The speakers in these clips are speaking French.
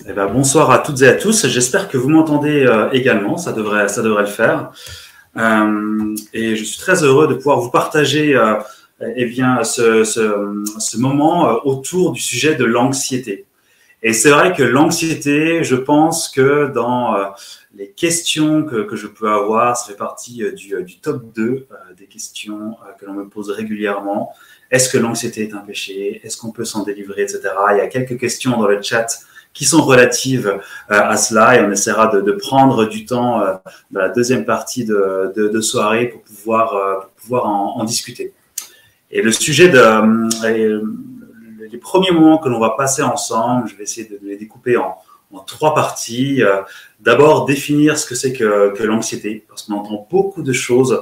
Eh ben, bonsoir à toutes et à tous. J'espère que vous m'entendez également. Ça devrait le faire. Et je suis très heureux de pouvoir vous partager eh bien, ce moment autour du sujet de l'anxiété. Et c'est vrai que l'anxiété, je pense que dans les questions que je peux avoir, ça fait partie du top 2 des questions que l'on me pose régulièrement. Est-ce que l'anxiété est un péché? Est-ce qu'on peut s'en délivrer, etc. Il y a quelques questions dans le chat qui sont relatives à cela, et on essaiera de prendre du temps dans la deuxième partie de soirée pour pouvoir en discuter. Et le sujet les premiers moments que l'on va passer ensemble, je vais essayer de les découper en 3 parties. D'abord, définir ce que c'est que l'anxiété, parce qu'on entend beaucoup de choses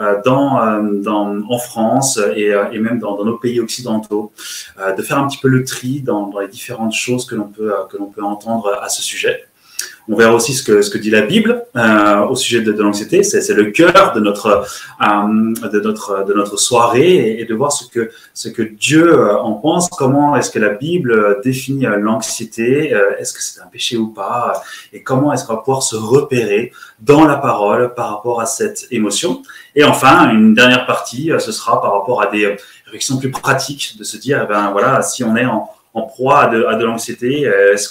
en France et même dans nos pays occidentaux, de faire un petit peu le tri dans les différentes choses que l'on peut entendre à ce sujet. On verra aussi ce que dit la Bible au sujet de l'anxiété. C'est le cœur de notre soirée, et de voir ce que Dieu en pense. Comment est-ce que la Bible définit l'anxiété? Est-ce que c'est un péché ou pas? Et comment est-ce qu'on va pouvoir se repérer dans la parole par rapport à cette émotion? Et enfin, une dernière partie, ce sera par rapport à des réflexions plus pratiques, de se dire, eh ben voilà, si on est en proie à de l'anxiété, est-ce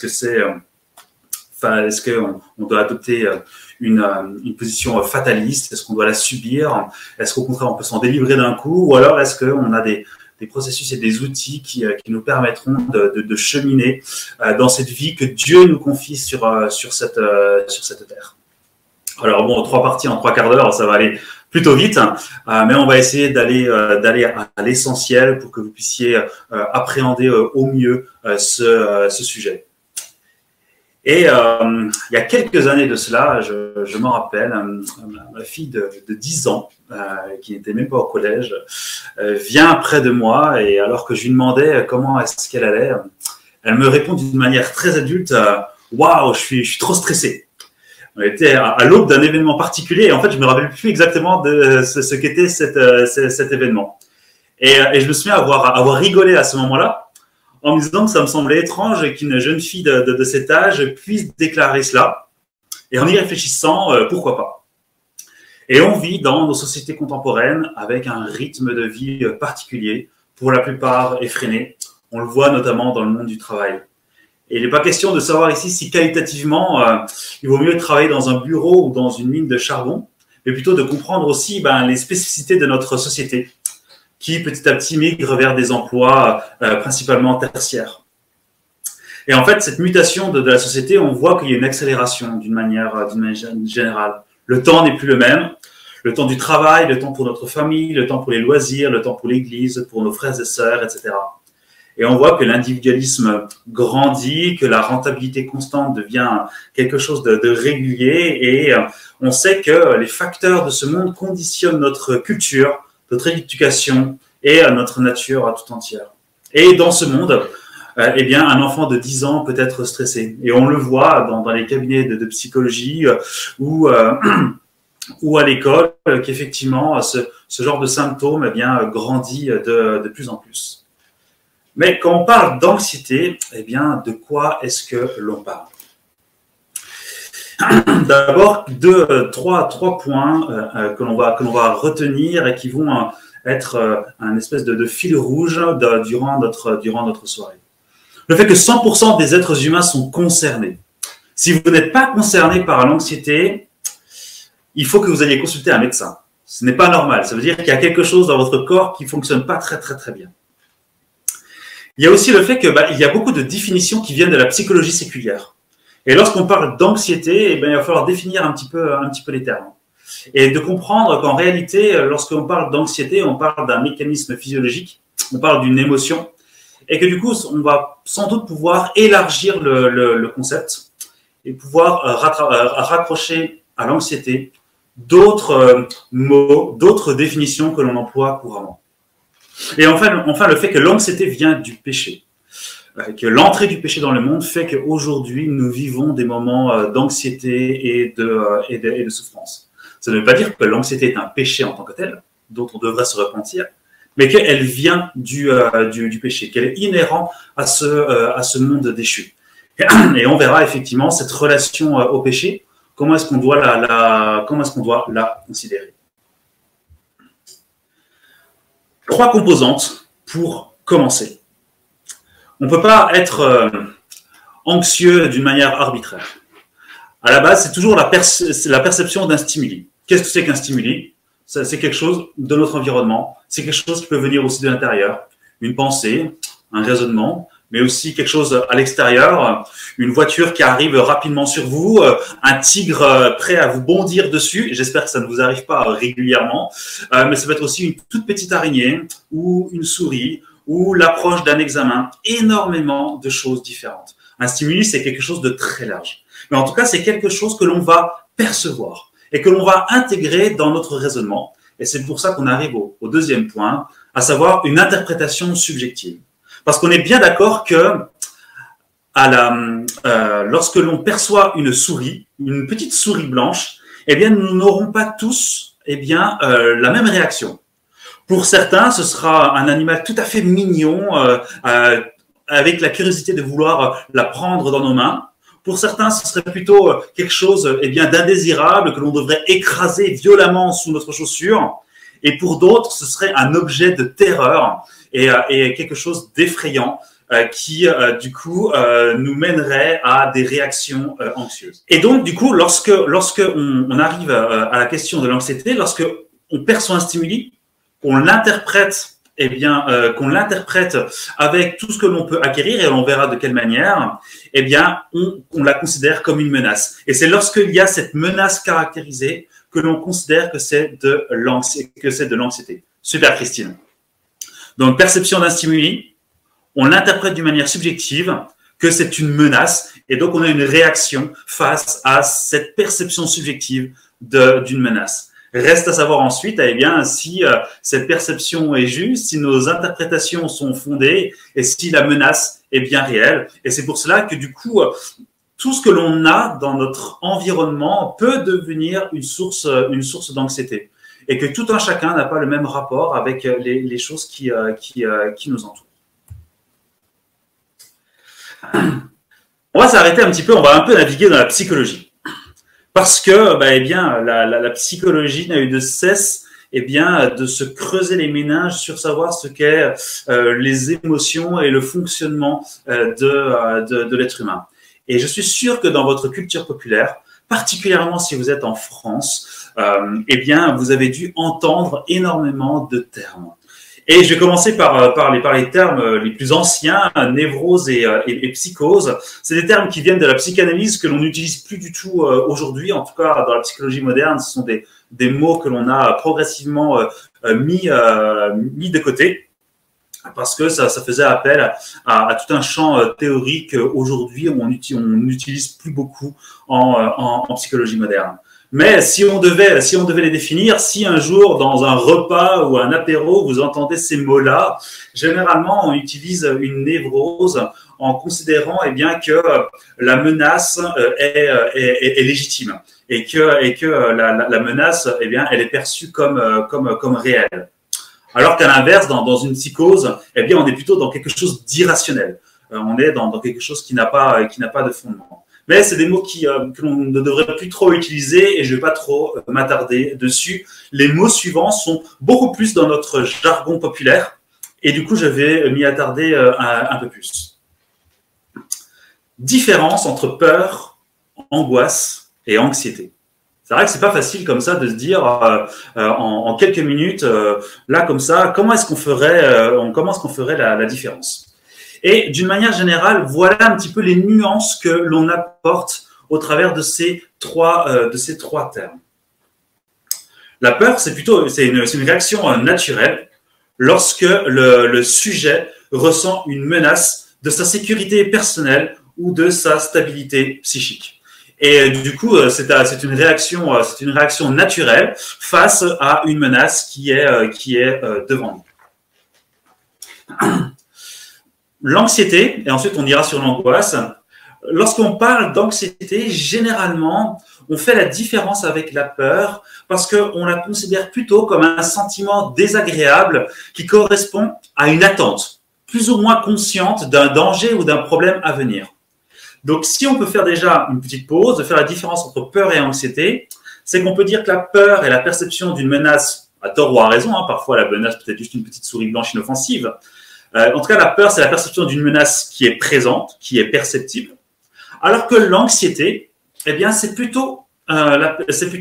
qu'on doit adopter une position fataliste? Est-ce qu'on doit la subir? Est-ce qu'au contraire, on peut s'en délivrer d'un coup? Ou alors, est-ce qu'on a des processus et des outils qui nous permettront de cheminer dans cette vie que Dieu nous confie sur cette terre? Alors bon, 3 parties en 3 quarts d'heure, ça va aller plutôt vite, mais on va essayer d'aller à l'essentiel pour que vous puissiez appréhender au mieux ce sujet. Et il y a quelques années de cela, je m'en rappelle, ma fille de 10 ans, qui n'était même pas au collège, vient près de moi, et alors que je lui demandais comment est-ce qu'elle allait, elle me répond d'une manière très adulte, waouh, je suis trop stressée. On était à l'aube d'un événement particulier, et en fait, je me rappelle plus exactement de ce qu'était cet événement. Et je me souviens avoir rigolé à ce moment-là, en me disant que ça me semblait étrange qu'une jeune fille de cet âge puisse déclarer cela. Et en y réfléchissant, pourquoi pas? Et on vit dans nos sociétés contemporaines avec un rythme de vie particulier, pour la plupart effréné. On le voit notamment dans le monde du travail. Et il n'est pas question de savoir ici si qualitativement, il vaut mieux travailler dans un bureau ou dans une mine de charbon, mais plutôt de comprendre aussi les spécificités de notre société, qui petit à petit migre vers des emplois principalement tertiaires. Et en fait, cette mutation de la société, on voit qu'il y a une accélération d'une manière générale. Le temps n'est plus le même. Le temps du travail, le temps pour notre famille, le temps pour les loisirs, le temps pour l'église, pour nos frères et sœurs, etc. Et on voit que l'individualisme grandit, que la rentabilité constante devient quelque chose de régulier, et on sait que les facteurs de ce monde conditionnent notre culture, notre éducation et notre nature tout entière. Et dans ce monde, eh bien, un enfant de 10 ans peut être stressé. Et on le voit dans les cabinets de psychologie ou à l'école, qu'effectivement, ce genre de symptômes eh bien, grandit de plus en plus. Mais quand on parle d'anxiété, eh bien, de quoi est-ce que l'on parle? D'abord, trois points que l'on va retenir et qui vont être un espèce de fil rouge durant notre soirée. Le fait que 100% des êtres humains sont concernés. Si vous n'êtes pas concerné par l'anxiété, il faut que vous alliez consulter un médecin. Ce n'est pas normal. Ça veut dire qu'il y a quelque chose dans votre corps qui ne fonctionne pas très, très, très bien. Il y a aussi le fait qu'il y a beaucoup de définitions qui viennent de la psychologie séculière. Et lorsqu'on parle d'anxiété, il va falloir définir un petit peu les termes. Et de comprendre qu'en réalité, lorsqu'on parle d'anxiété, on parle d'un mécanisme physiologique, on parle d'une émotion, et que du coup, on va sans doute pouvoir élargir le concept et pouvoir raccrocher à l'anxiété d'autres mots, d'autres définitions que l'on emploie couramment. Et enfin, le fait que l'anxiété vient du péché, que l'entrée du péché dans le monde fait qu'aujourd'hui, nous vivons des moments d'anxiété et de souffrance. Ça ne veut pas dire que l'anxiété est un péché en tant que tel, dont on devrait se repentir, mais qu'elle vient du péché, qu'elle est inhérente à ce monde déchu. Et on verra effectivement cette relation au péché, comment est-ce qu'on doit la considérer. 3 composantes pour commencer. On ne peut pas être anxieux d'une manière arbitraire. À la base, c'est toujours la perception d'un stimuli. Qu'est-ce que c'est qu'un stimuli? C'est quelque chose de notre environnement, c'est quelque chose qui peut venir aussi de l'intérieur, une pensée, un raisonnement, mais aussi quelque chose à l'extérieur, une voiture qui arrive rapidement sur vous, un tigre prêt à vous bondir dessus. J'espère que ça ne vous arrive pas régulièrement, mais ça peut être aussi une toute petite araignée ou une souris ou l'approche d'un examen. Énormément de choses différentes. Un stimuli, c'est quelque chose de très large. Mais en tout cas, c'est quelque chose que l'on va percevoir et que l'on va intégrer dans notre raisonnement. Et c'est pour ça qu'on arrive au deuxième point, à savoir une interprétation subjective. Parce qu'on est bien d'accord que lorsque l'on perçoit une souris, une petite souris blanche, eh bien, nous n'aurons pas tous la même réaction. Pour certains, ce sera un animal tout à fait mignon, avec la curiosité de vouloir la prendre dans nos mains. Pour certains, ce serait plutôt quelque chose d'indésirable que l'on devrait écraser violemment sous notre chaussure. Et pour d'autres, ce serait un objet de terreur et quelque chose d'effrayant qui, du coup, nous mènerait à des réactions anxieuses. Et donc, du coup, lorsque on arrive à la question de l'anxiété, lorsque on perçoit un stimuli, qu'on l'interprète, qu'on l'interprète avec tout ce que l'on peut acquérir, et on verra de quelle manière, on la considère comme une menace. Et c'est lorsqu'il y a cette menace caractérisée que l'on considère que c'est de l'anxiété. Super, Christine. Donc, perception d'un stimuli, on l'interprète d'une manière subjective, que c'est une menace, et donc on a une réaction face à cette perception subjective d'une menace. Reste à savoir ensuite, si cette perception est juste, si nos interprétations sont fondées, et si la menace est bien réelle. Et c'est pour cela que du coup, tout ce que l'on a dans notre environnement peut devenir une source d'anxiété. Et que tout un chacun n'a pas le même rapport avec les choses qui nous entourent. On va s'arrêter un petit peu, on va un peu naviguer dans la psychologie. Parce que la psychologie n'a eu de cesse de se creuser les méninges sur savoir ce qu'est les émotions et le fonctionnement de l'être humain. Et je suis sûr que dans votre culture populaire, particulièrement si vous êtes en France, vous avez dû entendre énormément de termes. Et je vais commencer par les termes les plus anciens, névrose et psychose. C'est des termes qui viennent de la psychanalyse que l'on n'utilise plus du tout aujourd'hui. En tout cas, dans la psychologie moderne, ce sont des mots que l'on a progressivement mis de côté parce que ça faisait appel à tout un champ théorique aujourd'hui on n'utilise plus beaucoup en psychologie moderne. Mais si on devait les définir, si un jour dans un repas ou un apéro vous entendez ces mots-là, généralement on utilise une névrose en considérant que la menace est légitime et que la menace elle est perçue comme réelle. Alors qu'à l'inverse, dans une psychose, on est plutôt dans quelque chose d'irrationnel. On est dans quelque chose qui n'a pas de fondement. Mais c'est des mots que l'on ne devrait plus trop utiliser et je ne vais pas trop m'attarder dessus. Les mots suivants sont beaucoup plus dans notre jargon populaire et du coup, je vais m'y attarder un peu plus. Différence entre peur, angoisse et anxiété. C'est vrai que c'est pas facile comme ça de se dire en quelques minutes, là comme ça, comment est-ce qu'on ferait la différence? Et d'une manière générale, voilà un petit peu les nuances que l'on apporte au travers de ces trois termes. La peur, c'est une réaction naturelle lorsque le sujet ressent une menace de sa sécurité personnelle ou de sa stabilité psychique. Et du coup, c'est une réaction naturelle face à une menace qui est devant nous. L'anxiété, et ensuite on ira sur l'angoisse. Lorsqu'on parle d'anxiété, généralement, on fait la différence avec la peur parce qu'on la considère plutôt comme un sentiment désagréable qui correspond à une attente, plus ou moins consciente d'un danger ou d'un problème à venir. Donc, si on peut faire déjà une petite pause, de faire la différence entre peur et anxiété, c'est qu'on peut dire que la peur est la perception d'une menace, à tort ou à raison, hein, parfois la menace peut être juste une petite souris blanche inoffensive. En tout cas, la peur, c'est la perception d'une menace qui est présente, qui est perceptible, alors que l'anxiété, eh bien, c'est plutôt un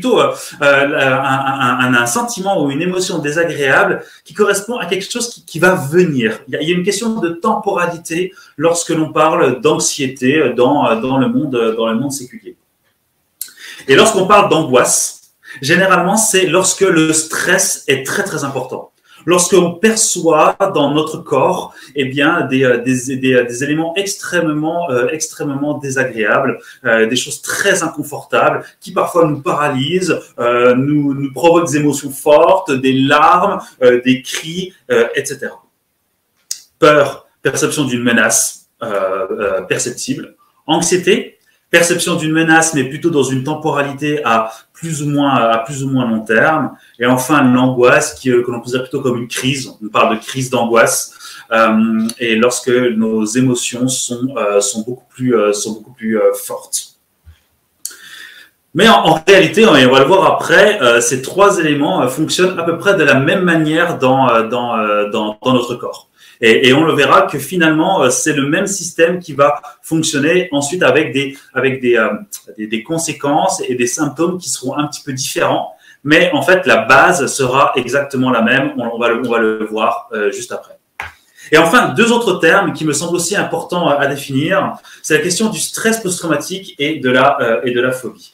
sentiment ou une émotion désagréable qui correspond à quelque chose qui va venir. Il y a une question de temporalité lorsque l'on parle d'anxiété dans le monde séculier. Et lorsqu'on parle d'angoisse, généralement, c'est lorsque le stress est très, très important. Lorsqu'on perçoit dans notre corps eh bien, des éléments extrêmement désagréables, des choses très inconfortables qui parfois nous paralysent, nous provoquent des émotions fortes, des larmes, des cris, etc. Peur, perception d'une menace perceptible. Anxiété, perception d'une menace, mais plutôt dans une temporalité à plus ou moins long terme. Et enfin, l'angoisse, que l'on peut dire plutôt comme une crise. On parle de crise d'angoisse. Et lorsque nos émotions sont beaucoup plus fortes. Mais en réalité, et on va le voir après, ces trois éléments fonctionnent à peu près de la même manière dans notre corps. Et on le verra que finalement, c'est le même système qui va fonctionner ensuite avec des conséquences et des symptômes qui seront un petit peu différents. Mais en fait, la base sera exactement la même. On va le voir juste après. Et enfin, deux autres termes qui me semblent aussi importants à définir, c'est la question du stress post-traumatique et de la phobie.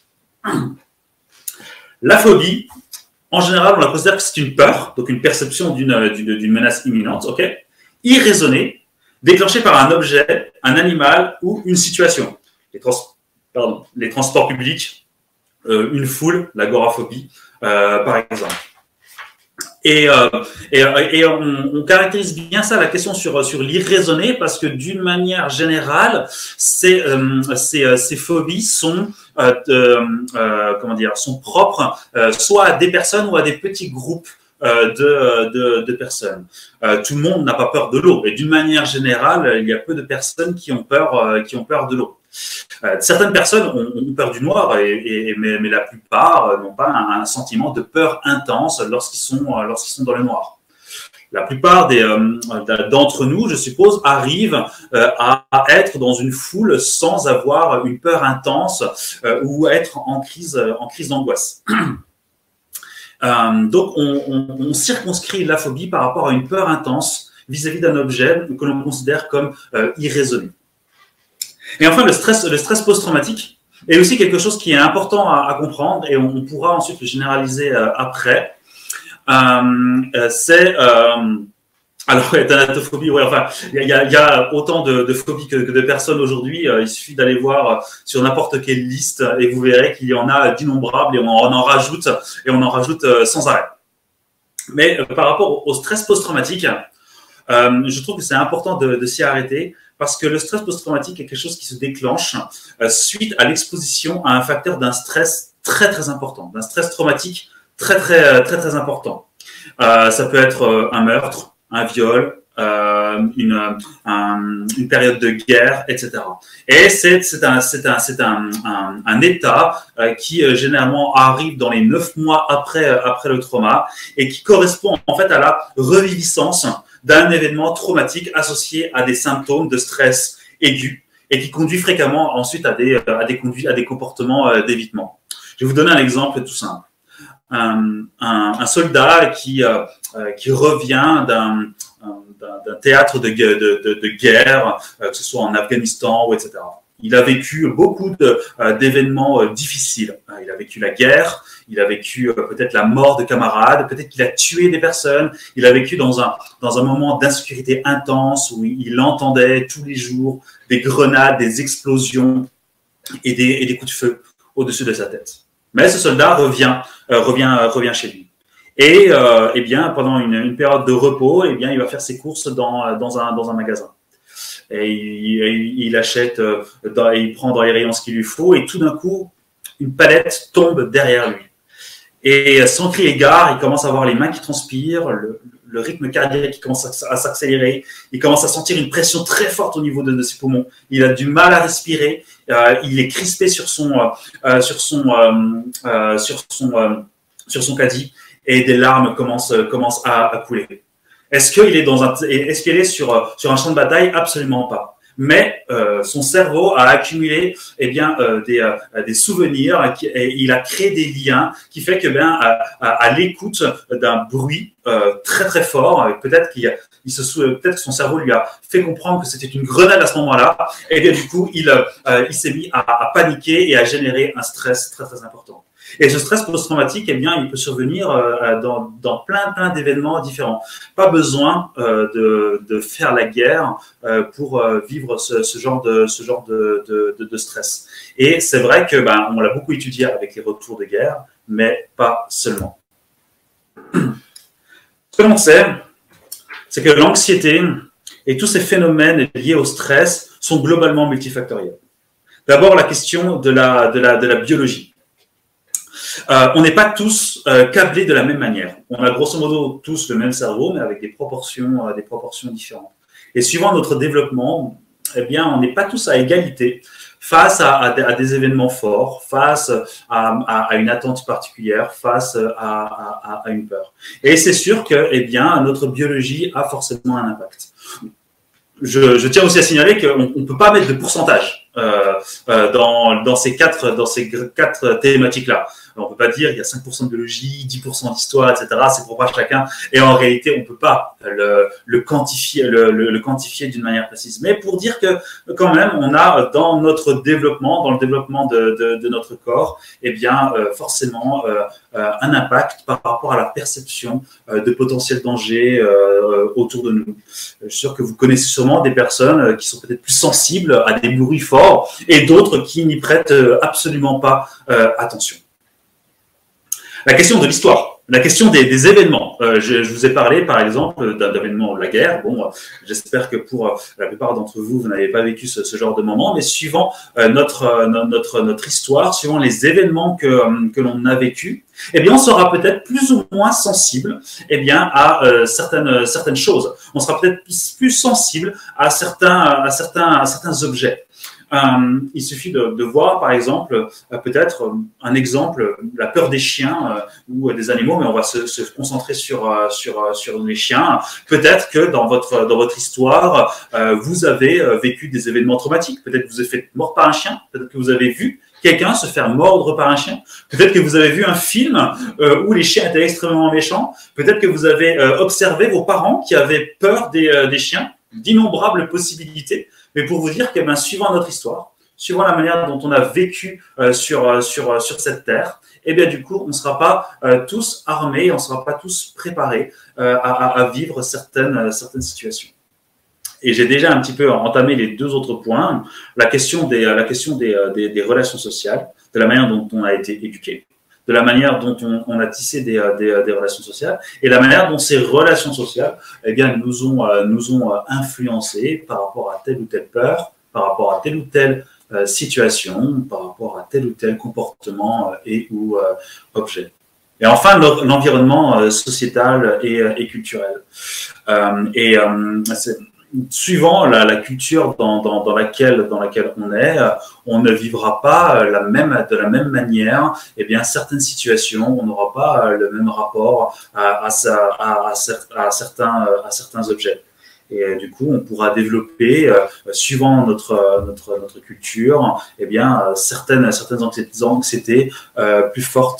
La phobie, en général, on la considère que c'est une peur, donc une perception d'une menace imminente, ok, irraisonnée, déclenchée par un objet, un animal ou une situation. Les transports publics, une foule, l'agoraphobie, par exemple. Et on caractérise bien ça, la question sur l'irraisonné, parce que d'une manière générale, ces phobies sont sont propres soit à des personnes ou à des petits groupes de personnes. Tout le monde n'a pas peur de l'eau, et d'une manière générale, il y a peu de personnes qui ont peur de l'eau. Certaines personnes ont peur du noir, mais la plupart n'ont pas un sentiment de peur intense lorsqu'ils sont dans le noir. La plupart d'entre nous, je suppose, arrivent à être dans une foule sans avoir une peur intense ou être en crise d'angoisse. Donc, on circonscrit la phobie par rapport à une peur intense vis-à-vis d'un objet que l'on considère comme irraisonné. Et enfin, le stress post-traumatique est aussi quelque chose qui est important à comprendre, et on pourra ensuite le généraliser après. Alors, thanatophobie, ouais, enfin, il y a autant de phobies que de personnes aujourd'hui. Il suffit d'aller voir sur n'importe quelle liste et vous verrez qu'il y en a d'innombrables, et on en rajoute sans arrêt. Mais par rapport au stress post-traumatique, je trouve que c'est important de s'y arrêter, parce que le stress post-traumatique est quelque chose qui se déclenche suite à l'exposition à un facteur d'un stress très très important, d'un stress traumatique très très très très important. Ça peut être un meurtre, un viol, une période de guerre, etc. Et c'est un état qui généralement arrive dans les 9 mois après le trauma, et qui correspond en fait à la reviviscence d'un événement traumatique associé à des symptômes de stress aigu, et qui conduit fréquemment ensuite à des comportements d'évitement. Je vais vous donner un exemple tout simple. Un soldat qui revient d'un théâtre de guerre, que ce soit en Afghanistan ou etc. Il a vécu beaucoup d'événements difficiles. Il a vécu la guerre, il a vécu peut-être la mort de camarades, peut-être qu'il a tué des personnes. Il a vécu dans un moment d'insécurité intense où il entendait tous les jours des grenades, des explosions et des coups de feu au-dessus de sa tête. Mais ce soldat revient chez lui. Et bien, pendant une période de repos, il va faire ses courses dans un magasin. Et il achète, il prend dans les rayons ce qu'il lui faut, et tout d'un coup, une palette tombe derrière lui. Et sans crier gare, il commence à avoir les mains qui transpirent, le rythme cardiaque qui commence à s'accélérer, il commence à sentir une pression très forte au niveau de ses poumons, il a du mal à respirer, il est crispé sur son caddie et des larmes commencent à couler. Est-ce qu'il est sur un champ de bataille? Absolument pas. Mais son cerveau a accumulé des souvenirs et il a créé des liens qui fait que à l'écoute d'un bruit très très fort, peut-être peut-être que son cerveau lui a fait comprendre que c'était une grenade à ce moment-là, et bien du coup il s'est mis à paniquer et à générer un stress très très important. Et ce stress post-traumatique, il peut survenir dans plein d'événements différents. Pas besoin de faire la guerre pour vivre ce genre de stress. Et c'est vrai que on l'a beaucoup étudié avec les retours de guerre, mais pas seulement. Ce que l'on sait, c'est que l'anxiété et tous ces phénomènes liés au stress sont globalement multifactoriels. D'abord, la question de la biologie. On n'est pas tous câblés de la même manière. On a grosso modo tous le même cerveau, mais avec des proportions différentes. Et suivant notre développement, on n'est pas tous à égalité face à des événements forts, face à une attente particulière, face à une peur. Et c'est sûr que notre biologie a forcément un impact. Je tiens aussi à signaler qu'on ne peut pas mettre de pourcentage dans ces quatre thématiques-là. On ne peut pas dire il y a 5% de biologie, 10% d'histoire, etc. C'est propre à chacun. Et en réalité, on ne peut pas le quantifier d'une manière précise. Mais pour dire que quand même, on a dans notre développement, dans le développement de notre corps, forcément un impact par rapport à la perception de potentiels dangers autour de nous. Je suis sûr que vous connaissez sûrement des personnes qui sont peut-être plus sensibles à des bruits forts et d'autres qui n'y prêtent absolument pas attention. La question de l'histoire, la question des événements. Je vous ai parlé, par exemple, d'un événement de la guerre. Bon, j'espère que pour la plupart d'entre vous, vous n'avez pas vécu ce genre de moment, mais suivant notre histoire, suivant les événements que l'on a vécus, on sera peut-être plus ou moins sensible à certaines choses. On sera peut-être plus sensible à certains objets. Il suffit de voir, par exemple, peut-être un exemple, la peur des chiens ou des animaux, mais on va se concentrer sur les chiens. Peut-être que dans votre histoire, vous avez vécu des événements traumatiques. Peut-être que vous avez fait mort par un chien. Peut-être que vous avez vu quelqu'un se faire mordre par un chien. Peut-être que vous avez vu un film où les chiens étaient extrêmement méchants. Peut-être que vous avez observé vos parents qui avaient peur des chiens. D'innombrables possibilités. Mais pour vous dire que suivant notre histoire, suivant la manière dont on a vécu sur cette terre, du coup, on ne sera pas tous armés, on ne sera pas tous préparés à vivre certaines situations. Et j'ai déjà un petit peu entamé les deux autres points, la question des relations sociales, de la manière dont on a été éduqué, de la manière dont on a tissé des relations sociales et la manière dont ces relations sociales nous ont influencés par rapport à telle ou telle peur, par rapport à telle ou telle situation, par rapport à tel ou tel comportement ou objet. Et enfin, l'environnement sociétal et culturel. Suivant la culture dans laquelle on est, on ne vivra pas de la même manière. Certaines situations, on n'aura pas le même rapport à certains objets. Et du coup, on pourra développer, suivant notre culture, certaines anxiétés plus fortes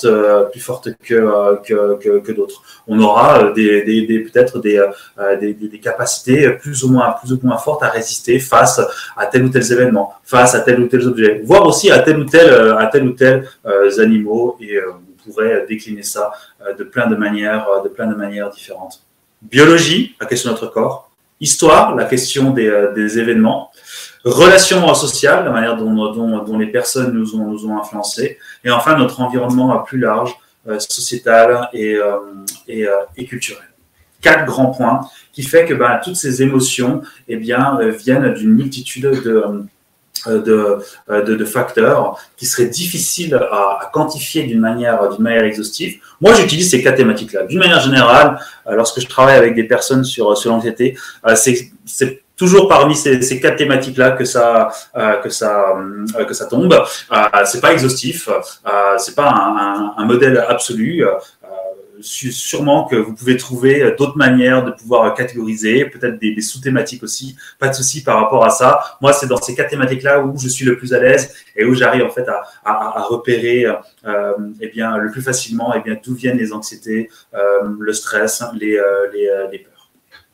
que d'autres. On aura peut-être des capacités plus ou moins fortes à résister face à tel ou tel événement, face à tel ou tel objet, voire aussi à tel ou tel animaux. Et on pourrait décliner ça de plein de manières différentes. Biologie, la question de notre corps. Histoire, la question des événements. Relations sociales, la manière dont les personnes nous ont influencés. Et enfin, notre environnement plus large, sociétal et culturel. 4 grands points qui fait que toutes ces émotions viennent d'une multitude de facteurs qui seraient difficiles à quantifier d'une manière exhaustive. Moi, j'utilise ces 4 thématiques-là. D'une manière générale, lorsque je travaille avec des personnes sur l'anxiété, c'est toujours parmi ces 4 thématiques-là que ça tombe. C'est pas exhaustif, c'est pas un modèle absolu. Sûrement que vous pouvez trouver d'autres manières de pouvoir catégoriser, peut-être des sous-thématiques aussi, pas de souci par rapport à ça. Moi, c'est dans ces 4 thématiques-là où je suis le plus à l'aise et où j'arrive en fait à repérer eh bien, le plus facilement eh bien, d'où viennent les anxiétés, le stress, les peurs.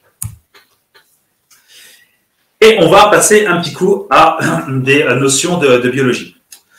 Et on va passer un petit coup à des notions de biologie.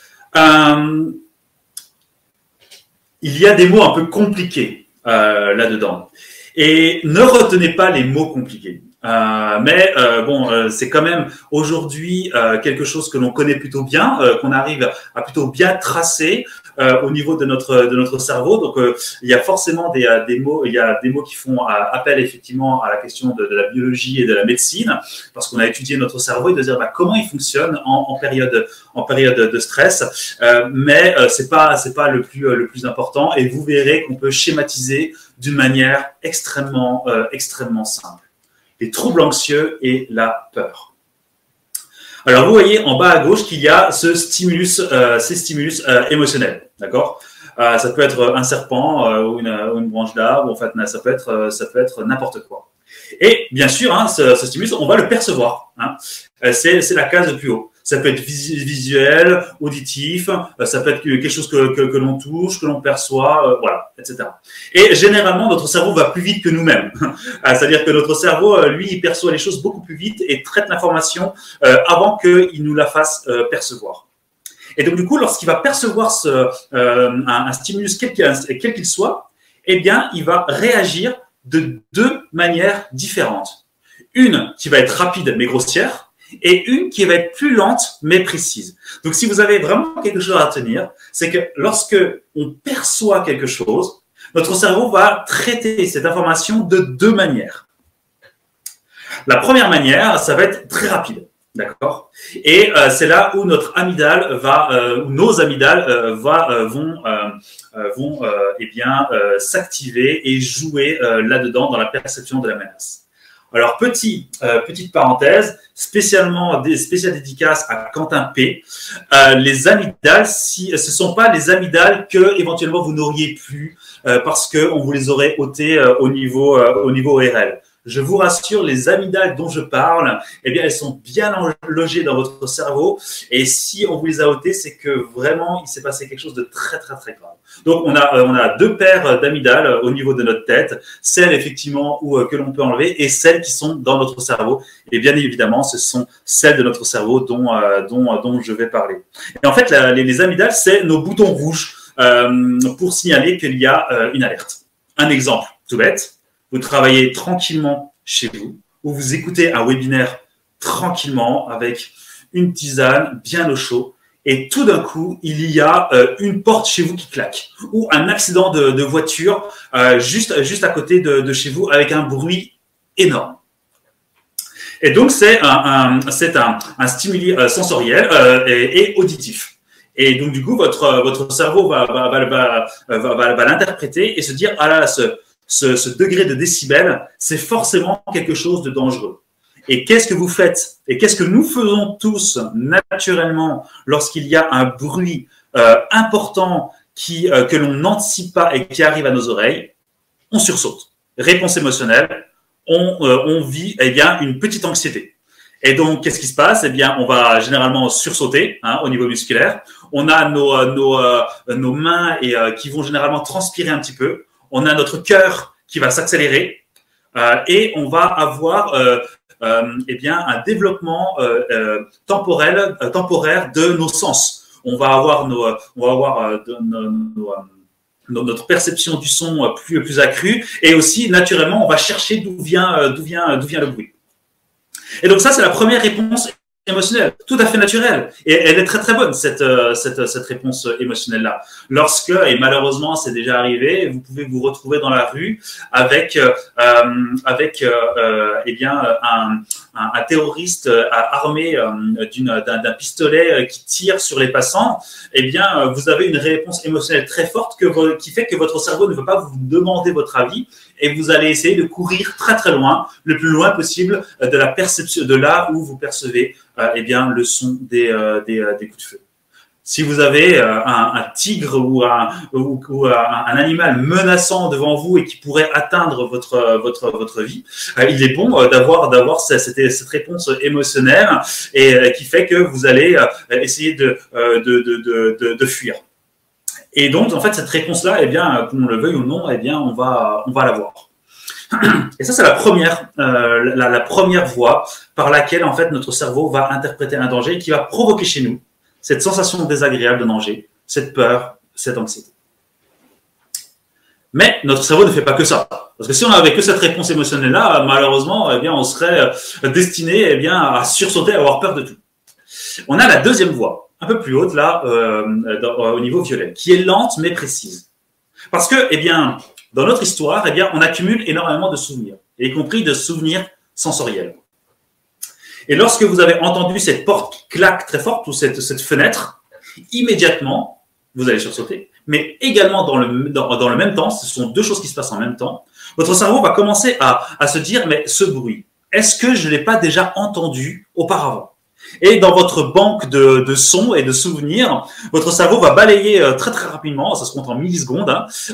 Il y a des mots un peu compliqués là-dedans. Et ne retenez pas les mots compliqués. C'est quand même aujourd'hui quelque chose que l'on connaît plutôt bien, qu'on arrive à plutôt bien tracer au niveau de notre cerveau. Donc, il y a forcément des mots, il y a des mots qui font appel effectivement à la question de la biologie et de la médecine, parce qu'on a étudié notre cerveau et de dire comment il fonctionne en période de stress. Mais c'est pas le plus important. Et vous verrez qu'on peut schématiser d'une manière extrêmement simple. Les troubles anxieux et la peur. Alors, vous voyez en bas à gauche qu'il y a ces stimulus émotionnels, d'accord ? Ça peut être un serpent ou une branche d'arbre, en fait, ça peut être n'importe quoi. Et bien sûr, ce stimulus, on va le percevoir. C'est la case de plus haut. Ça peut être visuel, auditif, ça peut être quelque chose que l'on touche, que l'on perçoit, voilà, etc. Et généralement, notre cerveau va plus vite que nous-mêmes. C'est-à-dire que notre cerveau, lui, il perçoit les choses beaucoup plus vite et traite l'information avant qu'il nous la fasse percevoir. Et donc, du coup, lorsqu'il va percevoir un stimulus quel qu'il soit, eh bien, il va réagir de 2 manières différentes. Une qui va être rapide mais grossière, et une qui va être plus lente mais précise. Donc, si vous avez vraiment quelque chose à retenir, c'est que lorsque on perçoit quelque chose, notre cerveau va traiter cette information de 2 manières. La première manière, ça va être très rapide, d'accord ? Et c'est là où notre amygdale où nos amygdales vont s'activer et jouer là-dedans dans la perception de la menace. Alors, petite parenthèse, spéciale dédicace à Quentin P. Les amygdales, ce ne sont pas les amygdales que éventuellement vous n'auriez plus parce qu'on vous les aurait ôtées au niveau ORL. Je vous rassure, les amygdales dont je parle, eh bien, elles sont bien logées dans votre cerveau. Et si on vous les a ôtées, c'est que vraiment, il s'est passé quelque chose de très, très, très grave. Donc, on a 2 paires d'amygdales au niveau de notre tête, celles effectivement que l'on peut enlever et celles qui sont dans notre cerveau. Et bien évidemment, ce sont celles de notre cerveau dont je vais parler. Et en fait, les amygdales, c'est nos boutons rouges pour signaler qu'il y a une alerte. Un exemple tout bête. Vous travaillez tranquillement chez vous, ou vous écoutez un webinaire tranquillement avec une tisane bien au chaud, et tout d'un coup, il y a une porte chez vous qui claque, ou un accident de voiture juste à côté de chez vous avec un bruit énorme. Et donc, c'est un stimuli sensoriel et auditif. Et donc, du coup, votre cerveau va l'interpréter et se dire « Ah là, ce degré de décibel, c'est forcément quelque chose de dangereux. » Et qu'est-ce que vous faites? Et qu'est-ce que nous faisons tous naturellement lorsqu'il y a un bruit important que l'on n'anticipe pas et qui arrive à nos oreilles? On sursaute. Réponse émotionnelle, on vit une petite anxiété. Et donc, qu'est-ce qui se passe? Eh bien, on va généralement sursauter au niveau musculaire. On a nos mains qui vont généralement transpirer un petit peu. On a notre cœur qui va s'accélérer et on va avoir un développement temporaire de nos sens. On va avoir notre perception du son plus accrue et aussi naturellement on va chercher d'où vient le bruit. Et donc ça c'est la première réponse émotionnelle, tout à fait naturelle. Et elle est très très bonne, cette réponse émotionnelle-là. Lorsque, et malheureusement c'est déjà arrivé, vous pouvez vous retrouver dans la rue avec eh bien, un terroriste armé d'un pistolet qui tire sur les passants, eh bien, vous avez une réponse émotionnelle très forte qui fait que votre cerveau ne veut pas vous demander votre avis et vous allez essayer de courir très très loin, le plus loin possible de la perception, de là où vous percevez eh bien, le son des coups de feu. Si vous avez un tigre ou un animal menaçant devant vous et qui pourrait atteindre votre vie, il est bon d'avoir cette réponse émotionnelle et qui fait que vous allez essayer de fuir. Et donc, en fait, cette réponse-là, eh bien, qu'on le veuille ou non, eh bien, on va l'avoir. Et ça, c'est la première voie par laquelle, en fait, notre cerveau va interpréter un danger et qui va provoquer chez nous cette sensation désagréable de danger, cette peur, cette anxiété. Mais notre cerveau ne fait pas que ça. Parce que si on n'avait que cette réponse émotionnelle-là, malheureusement, eh bien, on serait destiné eh bien, à sursauter, à avoir peur de tout. On a la deuxième voie, un peu plus haute, là, au niveau violet, qui est lente mais précise. Parce que, eh bien, dans notre histoire, eh bien, on accumule énormément de souvenirs, y compris de souvenirs sensoriels. Et lorsque vous avez entendu cette porte qui claque très forte ou cette fenêtre, immédiatement, vous allez sursauter. Mais également dans le même temps, ce sont deux choses qui se passent en même temps, votre cerveau va commencer à se dire, mais ce bruit, est-ce que je ne l'ai pas déjà entendu auparavant ? Et dans votre banque de sons et de souvenirs, votre cerveau va balayer très très rapidement, ça se compte en millisecondes,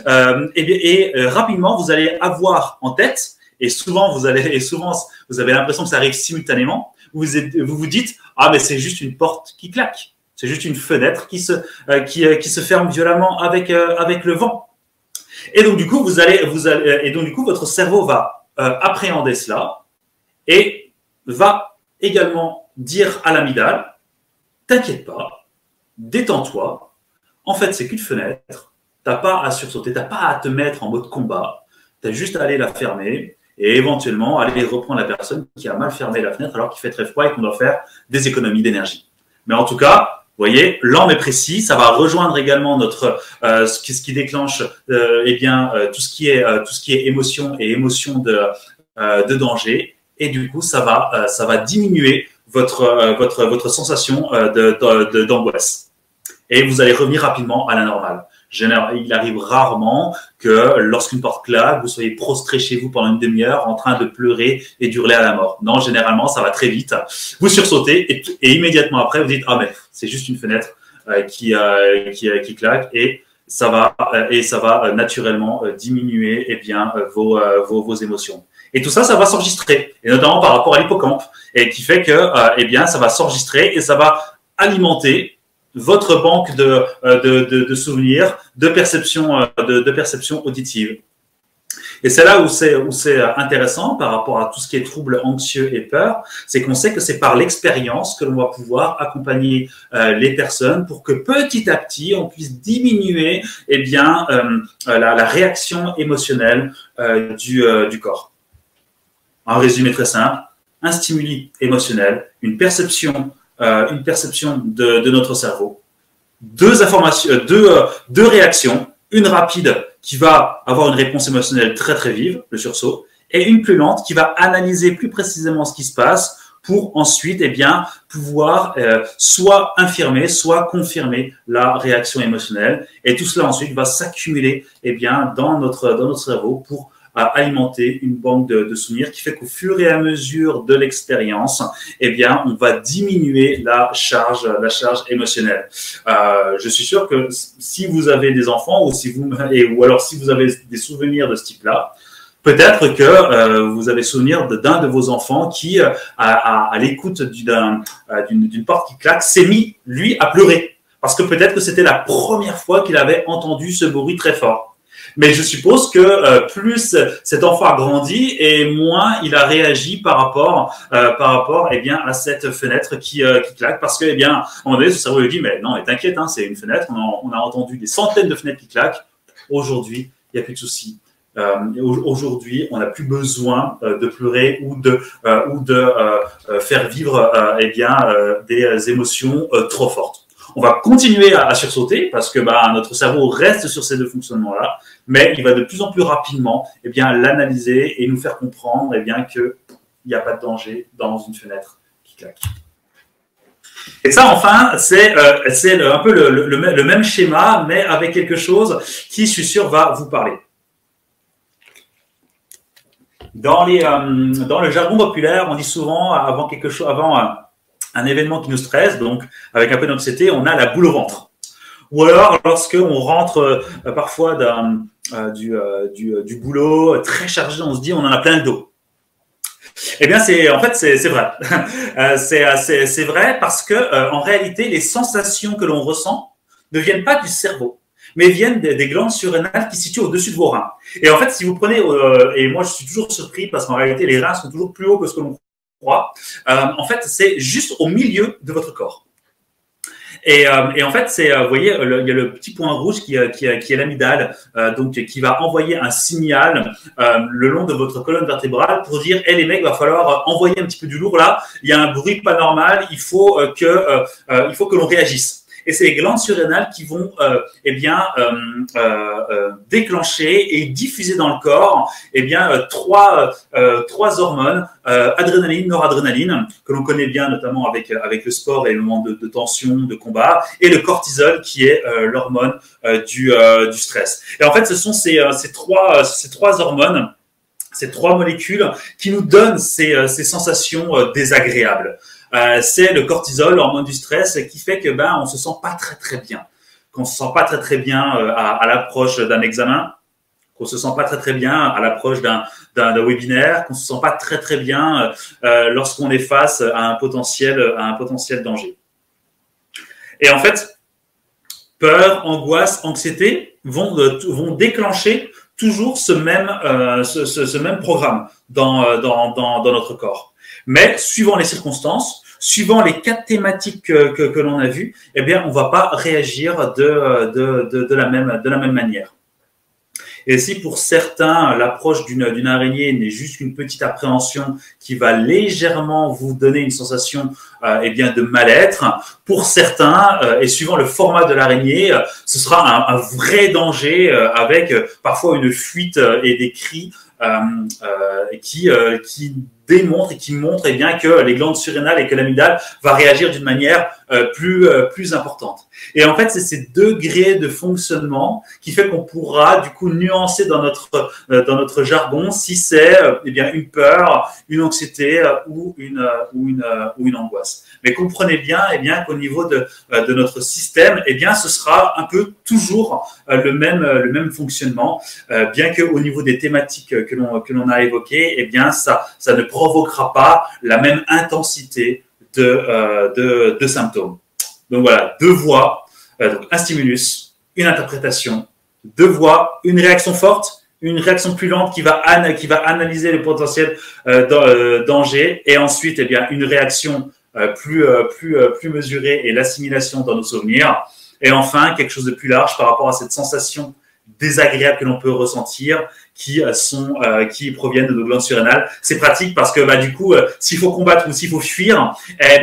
et rapidement vous allez avoir en tête, et souvent vous avez l'impression que ça arrive simultanément, vous vous dites ah mais c'est juste une porte qui claque, c'est juste une fenêtre qui se ferme violemment avec le vent. Et donc du coup votre cerveau va appréhender cela et va également dire à l'amygdale, t'inquiète pas, détends-toi, en fait c'est qu'une fenêtre, t'as pas à sursauter, t'as pas à te mettre en mode combat, t'as juste à aller la fermer et éventuellement aller reprendre la personne qui a mal fermé la fenêtre alors qu'il fait très froid et qu'on doit faire des économies d'énergie. Mais en tout cas, vous voyez, lent mais précis, ça va rejoindre également ce qui déclenche tout ce qui est émotion et émotion de danger, et du coup ça va diminuer votre sensation d'angoisse. Et vous allez revenir rapidement à la normale. Il arrive rarement que lorsqu'une porte claque, vous soyez prostré chez vous pendant une demi-heure en train de pleurer et d'hurler à la mort. Non, généralement, ça va très vite. Vous sursautez et immédiatement après, vous dites « Ah, mais c'est juste une fenêtre qui claque » et ça va naturellement diminuer eh bien, vos émotions. Et tout ça, ça va s'enregistrer, et notamment par rapport à l'hippocampe, et qui fait que, eh bien, ça va s'enregistrer et ça va alimenter votre banque de souvenirs, de perception auditive. Et c'est là où c'est intéressant par rapport à tout ce qui est troubles anxieux et peur, c'est qu'on sait que c'est par l'expérience que l'on va pouvoir accompagner les personnes pour que petit à petit on puisse diminuer eh bien la réaction émotionnelle du corps. En résumé très simple, un stimuli émotionnel, une perception de notre cerveau, deux réactions, une rapide qui va avoir une réponse émotionnelle très très vive, le sursaut, et une plus lente qui va analyser plus précisément ce qui se passe pour ensuite eh bien, pouvoir soit infirmer, soit confirmer la réaction émotionnelle. Et tout cela ensuite va s'accumuler eh bien, dans notre cerveau pour alimenter une banque de souvenirs qui fait qu'au fur et à mesure de l'expérience, eh bien, on va diminuer la charge émotionnelle. Je suis sûr que si vous avez des enfants ou alors si vous avez des souvenirs de ce type-là, peut-être que vous avez souvenir d'un de vos enfants qui, à l'écoute d'une porte qui claque, s'est mis, lui, à pleurer. Parce que peut-être que c'était la première fois qu'il avait entendu ce bruit très fort. Mais je suppose que plus cet enfant a grandi et moins il a réagi par rapport eh bien, à cette fenêtre qui claque. Parce que, eh bien, à un moment donné, ce cerveau lui dit, mais non, t'inquiète, hein, c'est une fenêtre. On a entendu des centaines de fenêtres qui claquent. Aujourd'hui, il n'y a plus de souci. Aujourd'hui, on n'a plus besoin de pleurer ou de faire vivre des émotions trop fortes. On va continuer à sursauter parce que notre cerveau reste sur ces deux fonctionnements-là, mais il va de plus en plus rapidement l'analyser et nous faire comprendre qu'il n'y a pas de danger dans une fenêtre qui claque. Et ça, enfin, c'est un peu le même schéma, mais avec quelque chose qui, je suis sûr, va vous parler. Dans le jargon populaire, on dit souvent avant un événement qui nous stresse, donc avec un peu d'anxiété, on a la boule au ventre. Ou alors, lorsqu'on rentre parfois du boulot très chargé, on se dit on en a plein le dos. Eh bien, c'est vrai. C'est vrai parce que en réalité, les sensations que l'on ressent ne viennent pas du cerveau, mais viennent des glandes surrénales qui se situent au-dessus de vos reins. Et en fait, si vous prenez, et moi je suis toujours surpris parce qu'en réalité, les reins sont toujours plus hauts que ce que l'on croit. En fait, c'est juste au milieu de votre corps. Et en fait, vous voyez, il y a le petit point rouge qui est l'amygdale, donc qui va envoyer un signal le long de votre colonne vertébrale pour dire, les mecs, va falloir envoyer un petit peu du lourd là. Il y a un bruit pas normal. Il faut que l'on réagisse. Et c'est les glandes surrénales qui vont déclencher et diffuser dans le corps trois hormones, adrénaline, noradrénaline, que l'on connaît bien notamment avec le sport et le moment de tension, de combat, et le cortisol qui est l'hormone du stress. Et en fait, ce sont ces trois hormones, ces trois molécules qui nous donnent ces sensations désagréables. C'est le cortisol, l'hormone du stress, qui fait que on se sent pas très très bien. Qu'on se sent pas très très bien à l'approche d'un examen, qu'on se sent pas très très bien à l'approche d'un webinaire, qu'on se sent pas très très bien lorsqu'on est face à un potentiel danger. Et en fait, peur, angoisse, anxiété vont déclencher toujours ce même programme dans notre corps. Mais suivant les circonstances, suivant les 4 thématiques que l'on a vues, on va pas réagir de la même manière. Et si pour certains, l'approche d'une araignée n'est juste une petite appréhension qui va légèrement vous donner une sensation de mal-être, pour certains, et suivant le format de l'araignée, ce sera un vrai danger avec parfois une fuite et des cris qui démontre et qui montre que les glandes surrénales et que l'amygdale va réagir d'une manière plus importante. Et en fait, c'est ces degrés de fonctionnement qui fait qu'on pourra du coup nuancer dans notre jargon si c'est une peur, une anxiété ou une angoisse. Mais comprenez bien qu'au niveau de notre système, ce sera un peu toujours le même fonctionnement, bien qu'au niveau des thématiques que l'on a évoquées, ça ne provoquera pas la même intensité de symptômes. Donc voilà, 2 voix, donc un stimulus, une interprétation, 2 voix, une réaction forte, une réaction plus lente qui va analyser le potentiel danger, et ensuite une réaction plus mesurée et l'assimilation dans nos souvenirs, et enfin quelque chose de plus large par rapport à cette sensation désagréable que l'on peut ressentir qui proviennent de nos glandes surrénales. C'est pratique parce que du coup, s'il faut combattre ou s'il faut fuir,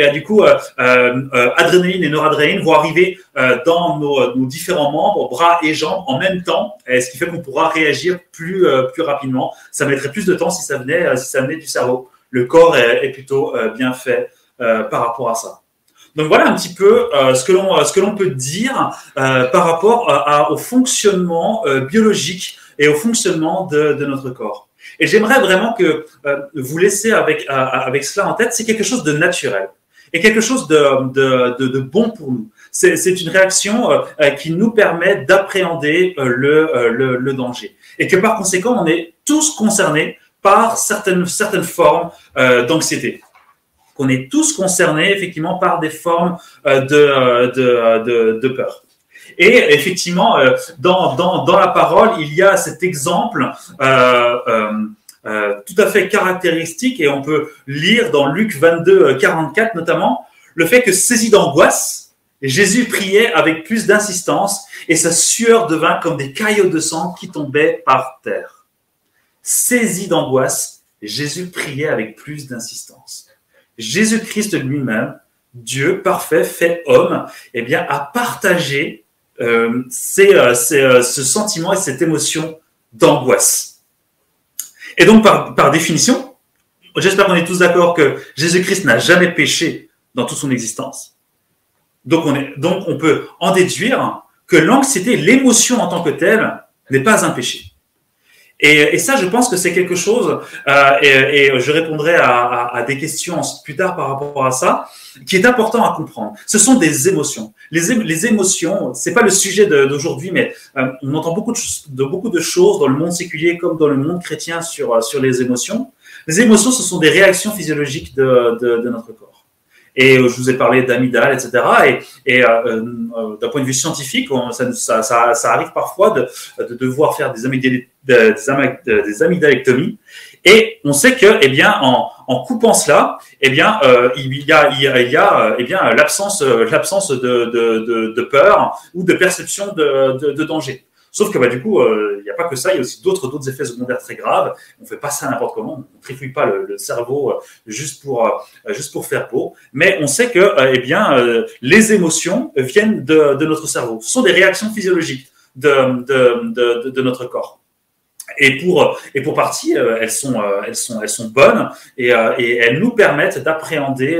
adrénaline et noradrénaline vont arriver dans nos différents membres, bras et jambes en même temps, ce qui fait qu'on pourra réagir plus rapidement. Ça mettrait plus de temps si ça venait du cerveau. Le corps est plutôt bien fait par rapport à ça. Donc voilà un petit peu ce que l'on peut dire par rapport au fonctionnement biologique et au fonctionnement de notre corps. Et j'aimerais vraiment que vous laissiez avec cela en tête. C'est quelque chose de naturel et quelque chose de bon pour nous. C'est une réaction qui nous permet d'appréhender le danger, et que par conséquent on est tous concernés par certaines formes d'anxiété. Qu'on est tous concernés effectivement par des formes de peur. Et effectivement, dans la parole, il y a cet exemple tout à fait caractéristique, et on peut lire dans Luc 22, 44 notamment, le fait que saisi d'angoisse, Jésus priait avec plus d'insistance et sa sueur devint comme des caillots de sang qui tombaient par terre. saisi d'angoisse, Jésus priait avec plus d'insistance. Jésus-Christ lui-même, Dieu parfait, fait homme, eh bien, a partagé ce sentiment et cette émotion d'angoisse. Et donc, par définition, j'espère qu'on est tous d'accord que Jésus-Christ n'a jamais péché dans toute son existence. Donc, on peut en déduire que l'anxiété, l'émotion en tant que telle, n'est pas un péché. Et ça, je pense que c'est quelque chose, et je répondrai à des questions plus tard par rapport à ça, qui est important à comprendre. Ce sont des émotions. Les émotions, c'est pas le sujet d'aujourd'hui, mais on entend beaucoup de choses dans le monde séculier comme dans le monde chrétien sur les émotions. Les émotions, ce sont des réactions physiologiques de notre corps. Et je vous ai parlé d'amygdale, etc. Et d'un point de vue scientifique, ça arrive parfois de devoir faire des amygdalectomies. Et on sait que, eh bien, en coupant cela, eh bien, il y a eh bien l'absence de peur ou de perception de danger. Sauf que du coup, il n'y a pas que ça, il y a aussi d'autres effets secondaires très graves. On ne fait pas ça n'importe comment, on ne trifouille pas le cerveau juste pour faire beau. Mais on sait que eh bien, les émotions viennent de notre cerveau. Ce sont des réactions physiologiques de notre corps. Et pour partie, elles sont bonnes et elles nous permettent d'appréhender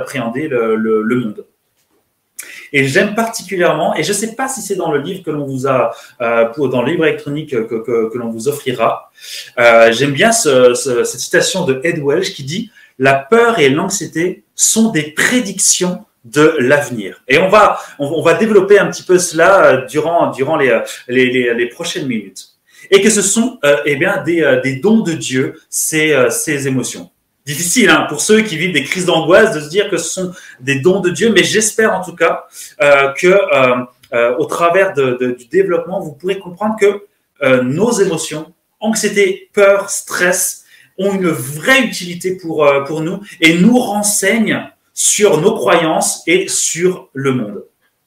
le monde. Et j'aime particulièrement, et je ne sais pas si c'est dans le livre que l'on vous a, dans le livre électronique que l'on vous offrira, j'aime bien cette citation de Ed Welch qui dit « La peur et l'anxiété sont des prédictions de l'avenir ». Et on va développer un petit peu cela durant les prochaines minutes. Et que ce sont eh bien, des dons de Dieu, ces émotions. Difficile pour ceux qui vivent des crises d'angoisse de se dire que ce sont des dons de Dieu, mais j'espère en tout cas que au travers du développement, vous pourrez comprendre que nos émotions, anxiété, peur, stress, ont une vraie utilité pour nous et nous renseignent sur nos croyances et sur le monde.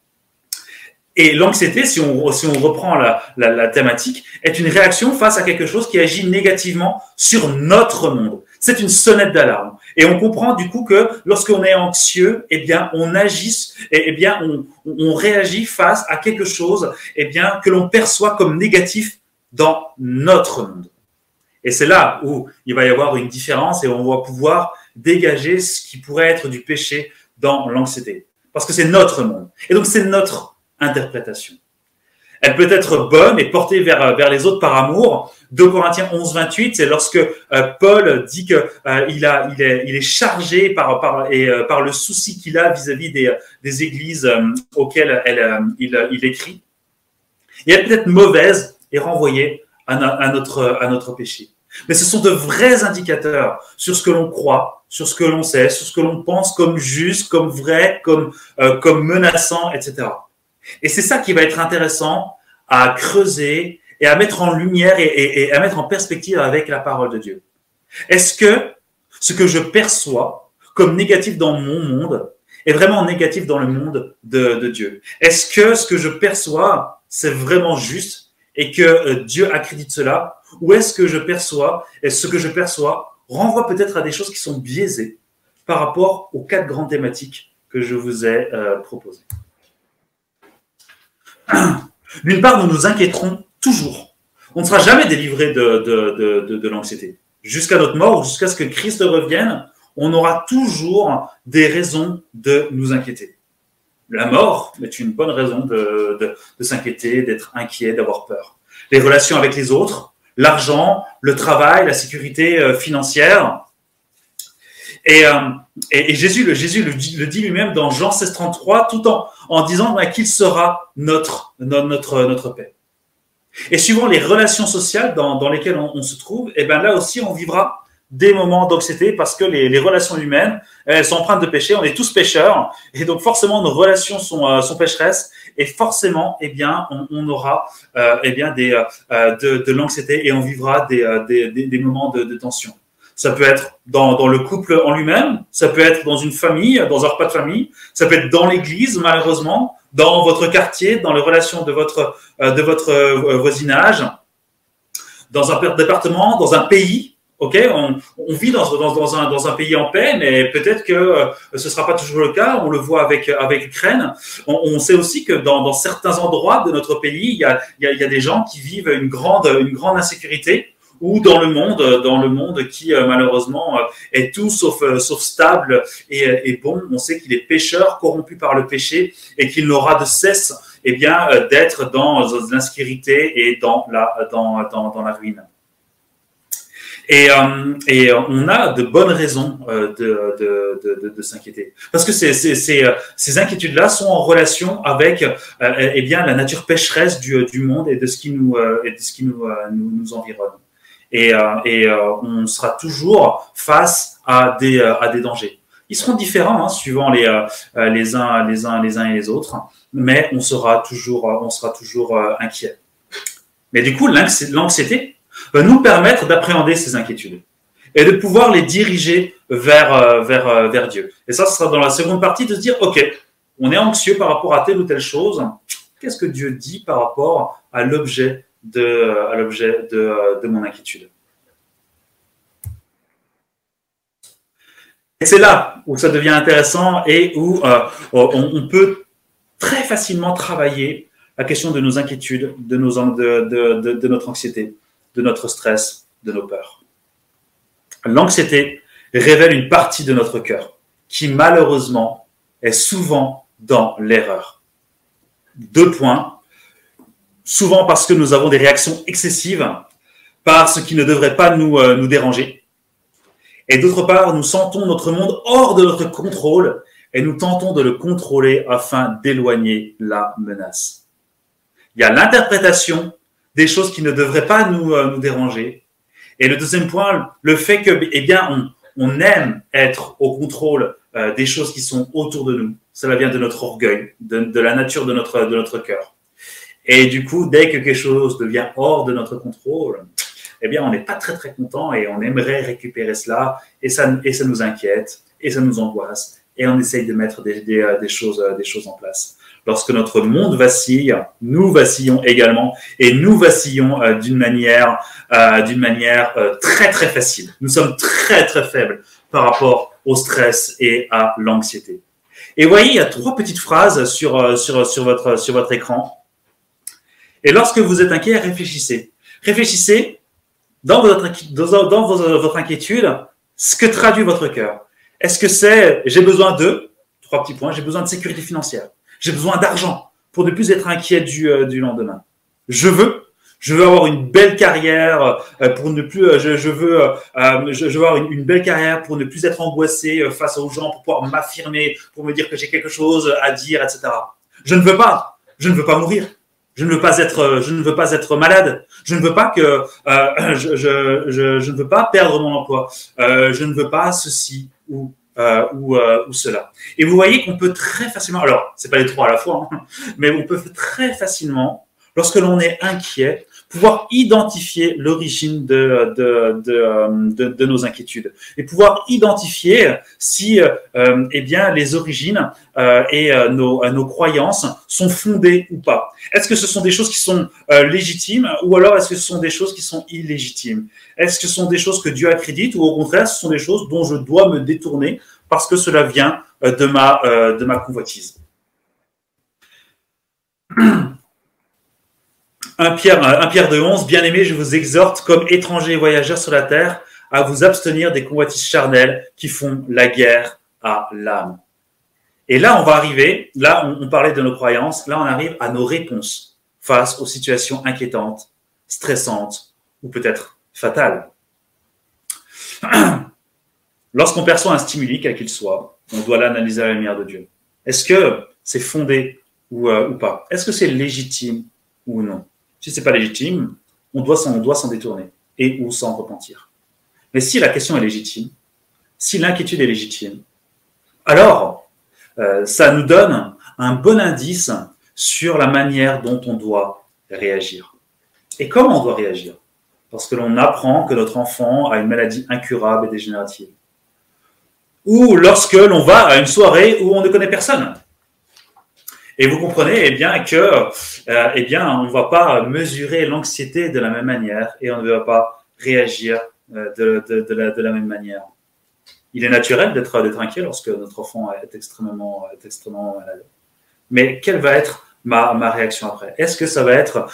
Et l'anxiété, si on reprend la thématique, est une réaction face à quelque chose qui agit négativement sur notre monde. C'est une sonnette d'alarme. Et on comprend du coup que lorsqu'on est anxieux, eh bien, on agit, eh bien, on réagit face à quelque chose, eh bien, que l'on perçoit comme négatif dans notre monde. Et c'est là où il va y avoir une différence et on va pouvoir dégager ce qui pourrait être du péché dans l'anxiété. Parce que c'est notre monde. Et donc, c'est notre interprétation. Elle peut être bonne et portée vers les autres par amour. 2 Corinthiens 11, 28, c'est lorsque Paul dit que il est chargé par le souci qu'il a vis-à-vis des églises auxquelles il écrit. Et elle peut être mauvaise et renvoyée à notre péché. Mais ce sont de vrais indicateurs sur ce que l'on croit, sur ce que l'on sait, sur ce que l'on pense comme juste, comme vrai, comme menaçant, etc. Et c'est ça qui va être intéressant à creuser et à mettre en lumière et à mettre en perspective avec la parole de Dieu. Est-ce que ce que je perçois comme négatif dans mon monde est vraiment négatif dans le monde de Dieu? Est-ce que ce que je perçois, c'est vraiment juste et que Dieu accrédite cela? Ou est-ce que ce que je perçois renvoie peut-être à des choses qui sont biaisées par rapport aux 4 grandes thématiques que je vous ai proposées? D'une part, nous nous inquiéterons toujours. On ne sera jamais délivré de l'anxiété. Jusqu'à notre mort, jusqu'à ce que Christ revienne, on aura toujours des raisons de nous inquiéter. La mort est une bonne raison de s'inquiéter, d'être inquiet, d'avoir peur. Les relations avec les autres, l'argent, le travail, la sécurité financière. Et Jésus le dit lui-même dans Jean 16, 33, tout en disant qu'il sera notre paix. Et suivant les relations sociales dans lesquelles on se trouve, et ben là aussi on vivra des moments d'anxiété parce que les relations humaines, elles sont empreintes de péché. On est tous pécheurs et donc forcément nos relations sont pécheresses et forcément eh bien on aura eh bien de l'anxiété et on vivra des moments de tension. Ça peut être dans le couple en lui-même, ça peut être dans une famille, dans un repas de famille, ça peut être dans l'église, malheureusement, dans votre quartier, dans les relations de votre voisinage. dans un département, dans un pays. Ok, on vit dans un pays en paix, mais peut-être que ce sera pas toujours le cas. On le voit avec l'Ukraine. On sait aussi que dans certains endroits de notre pays, il y a des gens qui vivent une grande insécurité, ou dans le monde qui malheureusement est tout sauf stable et bon. On sait qu'il est pécheur, corrompu par le péché, et qu'il n'aura de cesse d'être dans l'insécurité et dans la ruine. Et on a de bonnes raisons de s'inquiéter, parce que ces inquiétudes-là sont en relation avec la nature pécheresse du monde et de ce qui nous environne. Et on sera toujours face à des dangers. Ils seront différents suivant les uns et les autres, mais on sera toujours inquiet. Mais du coup, l'anxiété va nous permettre d'appréhender ces inquiétudes et de pouvoir les diriger vers Dieu. Et ça, ce sera dans la seconde partie, de se dire, ok, on est anxieux par rapport à telle ou telle chose. Qu'est-ce que Dieu dit par rapport à l'objet de mon inquiétude? Et c'est là où ça devient intéressant et où on peut très facilement travailler la question de nos inquiétudes, de notre anxiété, de notre stress, de nos peurs. L'anxiété révèle une partie de notre cœur qui, malheureusement, est souvent dans l'erreur. 2 points. Souvent parce que nous avons des réactions excessives par ce qui ne devrait pas nous déranger. Et d'autre part, nous sentons notre monde hors de notre contrôle et nous tentons de le contrôler afin d'éloigner la menace. Il y a l'interprétation des choses qui ne devraient pas nous déranger. Et le deuxième point, le fait que, on aime être au contrôle des choses qui sont autour de nous. Cela vient de notre orgueil, de la nature de notre cœur. Et du coup, dès que quelque chose devient hors de notre contrôle, on n'est pas très très content et on aimerait récupérer cela et ça nous inquiète et ça nous angoisse et on essaye de mettre des choses en place. Lorsque notre monde vacille, nous vacillons également et nous vacillons d'une manière très très facile. Nous sommes très très faibles par rapport au stress et à l'anxiété. Et vous voyez, il y a 3 petites phrases sur votre écran. Et lorsque vous êtes inquiet, réfléchissez. Réfléchissez dans votre inquiétude, ce que traduit votre cœur. Est-ce que c'est j'ai besoin de 3 petits points, j'ai besoin de sécurité financière, j'ai besoin d'argent pour ne plus être inquiet du lendemain. Je veux avoir une belle carrière pour ne plus je veux avoir une belle carrière pour ne plus être angoissé face aux gens, pour pouvoir m'affirmer, pour me dire que j'ai quelque chose à dire, etc. Je ne veux pas mourir. Je ne veux pas être malade. Je ne veux pas je ne veux pas perdre mon emploi. Je ne veux pas ceci ou cela. Et vous voyez qu'on peut très facilement, alors c'est pas les 3 à la fois, mais on peut très facilement, lorsque l'on est inquiet, pouvoir identifier l'origine de nos inquiétudes et pouvoir identifier si les origines et nos croyances sont fondées ou pas. Est-ce que ce sont des choses qui sont légitimes ou alors est-ce que ce sont des choses qui sont illégitimes? Est-ce que ce sont des choses que Dieu accrédite ou au contraire ce sont des choses dont je dois me détourner parce que cela vient de ma convoitise? 1 Pierre 2,11, bien-aimés, je vous exhorte, comme étrangers et voyageurs sur la terre, à vous abstenir des convoitises charnelles qui font la guerre à l'âme. Et là, on va arriver, là, on parlait de nos croyances, là, on arrive à nos réponses face aux situations inquiétantes, stressantes ou peut-être fatales. Lorsqu'on perçoit un stimuli, quel qu'il soit, on doit l'analyser à la lumière de Dieu. Est-ce que c'est fondé ou pas? Est-ce que c'est légitime ou non? Si ce n'est pas légitime, on doit s'en détourner et ou s'en repentir. Mais si la question est légitime, si l'inquiétude est légitime, alors ça nous donne un bon indice sur la manière dont on doit réagir. Et comment on doit réagir? Parce que l'on apprend que notre enfant a une maladie incurable et dégénérative. Ou lorsque l'on va à une soirée où on ne connaît personne. Et vous comprenez que on ne va pas mesurer l'anxiété de la même manière et on ne va pas réagir de la même manière. Il est naturel d'être inquiet lorsque notre enfant est extrêmement malade. Mais quelle va être ma réaction après? Est-ce que ça va être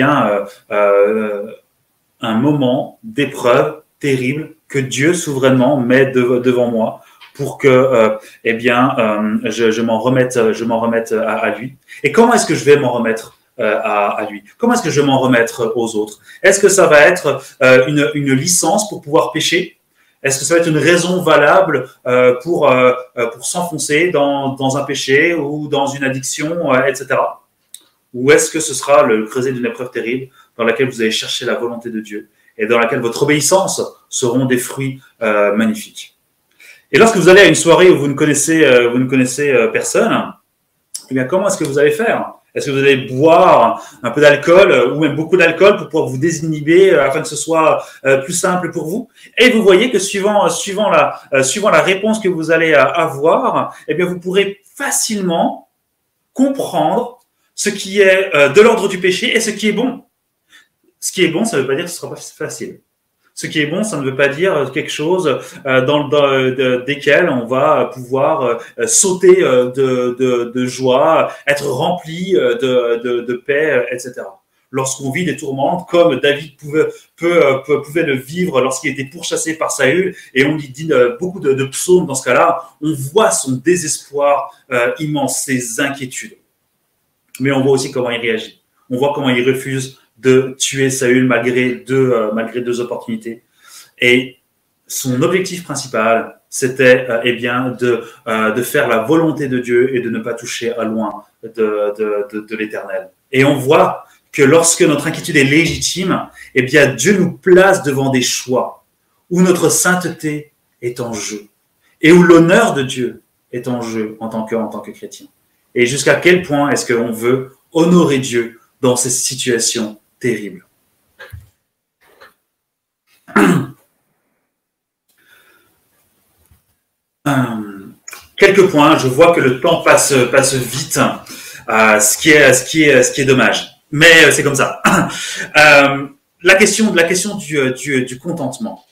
un moment d'épreuve terrible que Dieu souverainement met devant moi pour que je m'en remette à lui? Et comment est-ce que je vais m'en remettre à lui? Comment est-ce que je vais m'en remettre aux autres? Est-ce que ça va être une licence pour pouvoir pécher? Est-ce que ça va être une raison valable pour s'enfoncer dans un péché ou dans une addiction, etc. Ou est-ce que ce sera le creuset d'une épreuve terrible dans laquelle vous allez chercher la volonté de Dieu et dans laquelle votre obéissance seront des fruits magnifiques? Et lorsque vous allez à une soirée où vous ne connaissez personne, eh bien, comment est-ce que vous allez faire? Est-ce que vous allez boire un peu d'alcool ou même beaucoup d'alcool pour pouvoir vous désinhiber afin que ce soit plus simple pour vous? Et vous voyez que suivant la réponse que vous allez avoir, eh bien, vous pourrez facilement comprendre ce qui est de l'ordre du péché et ce qui est bon. Ce qui est bon, ça ne veut pas dire que ce sera pas facile. Ce qui est bon, ça ne veut pas dire quelque chose desquels on va pouvoir sauter de joie, être rempli de paix, etc. Lorsqu'on vit des tourmentes, comme David pouvait le vivre lorsqu'il était pourchassé par Saül, et on lui dit beaucoup de psaumes dans ce cas-là, on voit son désespoir immense, ses inquiétudes. Mais on voit aussi comment il réagit. On voit comment il refuse de tuer Saül malgré deux opportunités. Et son objectif principal, c'était de faire la volonté de Dieu et de ne pas toucher à loin de l'Éternel. Et on voit que lorsque notre inquiétude est légitime, eh bien Dieu nous place devant des choix où notre sainteté est en jeu et où l'honneur de Dieu est en jeu en tant que chrétien. Et jusqu'à quel point est-ce qu'on veut honorer Dieu dans ces situations terribles? Quelques points. Je vois que le temps passe vite, ce qui est dommage. Mais c'est comme ça. La question du contentement.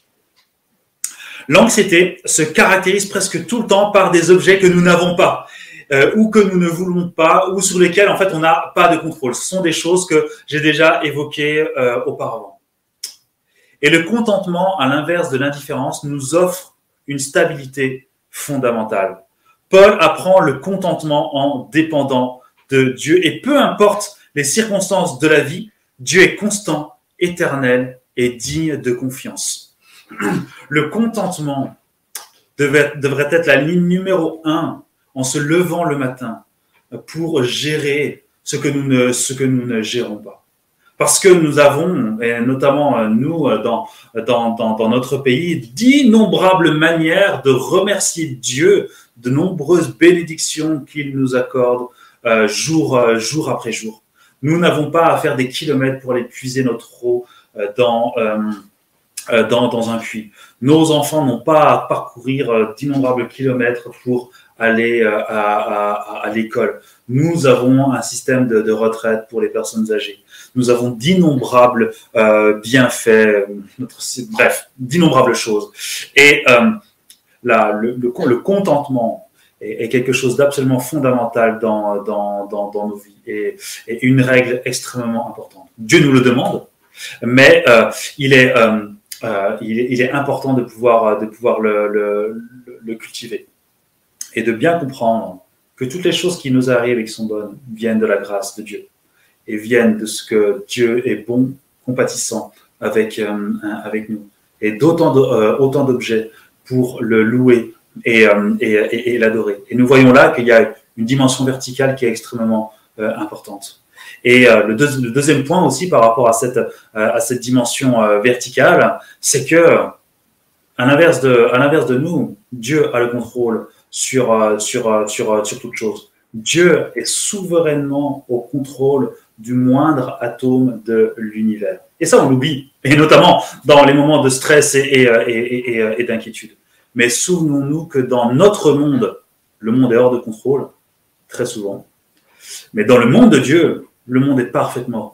L'anxiété se caractérise presque tout le temps par des objets que nous n'avons pas. Ou que nous ne voulons pas, ou sur lesquels en fait on n'a pas de contrôle. Ce sont des choses que j'ai déjà évoquées auparavant. Et le contentement, à l'inverse de l'indifférence, nous offre une stabilité fondamentale. Paul apprend le contentement en dépendant de Dieu, et peu importe les circonstances de la vie, Dieu est constant, éternel et digne de confiance. Le contentement devrait être la ligne numéro 1 en se levant le matin pour gérer ce que nous ne gérons pas. Parce que nous avons, et notamment nous dans notre pays, d'innombrables manières de remercier Dieu de nombreuses bénédictions qu'il nous accorde jour après jour. Nous n'avons pas à faire des kilomètres pour aller puiser notre eau dans un puits. Nos enfants n'ont pas à parcourir d'innombrables kilomètres pour aller à l'école. Nous avons un système de retraite pour les personnes âgées. Nous avons d'innombrables bienfaits, bref, d'innombrables choses. Et le contentement est quelque chose d'absolument fondamental dans nos vies et une règle extrêmement importante. Dieu nous le demande, mais il est important de pouvoir le cultiver et de bien comprendre que toutes les choses qui nous arrivent et qui sont bonnes viennent de la grâce de Dieu et viennent de ce que Dieu est bon, compatissant avec nous, et autant d'objets pour le louer et l'adorer. Et nous voyons là qu'il y a une dimension verticale qui est extrêmement importante. Et le deuxième point aussi par rapport à cette dimension verticale, c'est que à l'inverse de nous, Dieu a le contrôle sur toute chose. Dieu est souverainement au contrôle du moindre atome de l'univers. Et ça, on l'oublie, et notamment dans les moments de stress et d'inquiétude. Mais souvenons-nous que dans notre monde, le monde est hors de contrôle, très souvent. Mais dans le monde de Dieu, le monde est parfaitement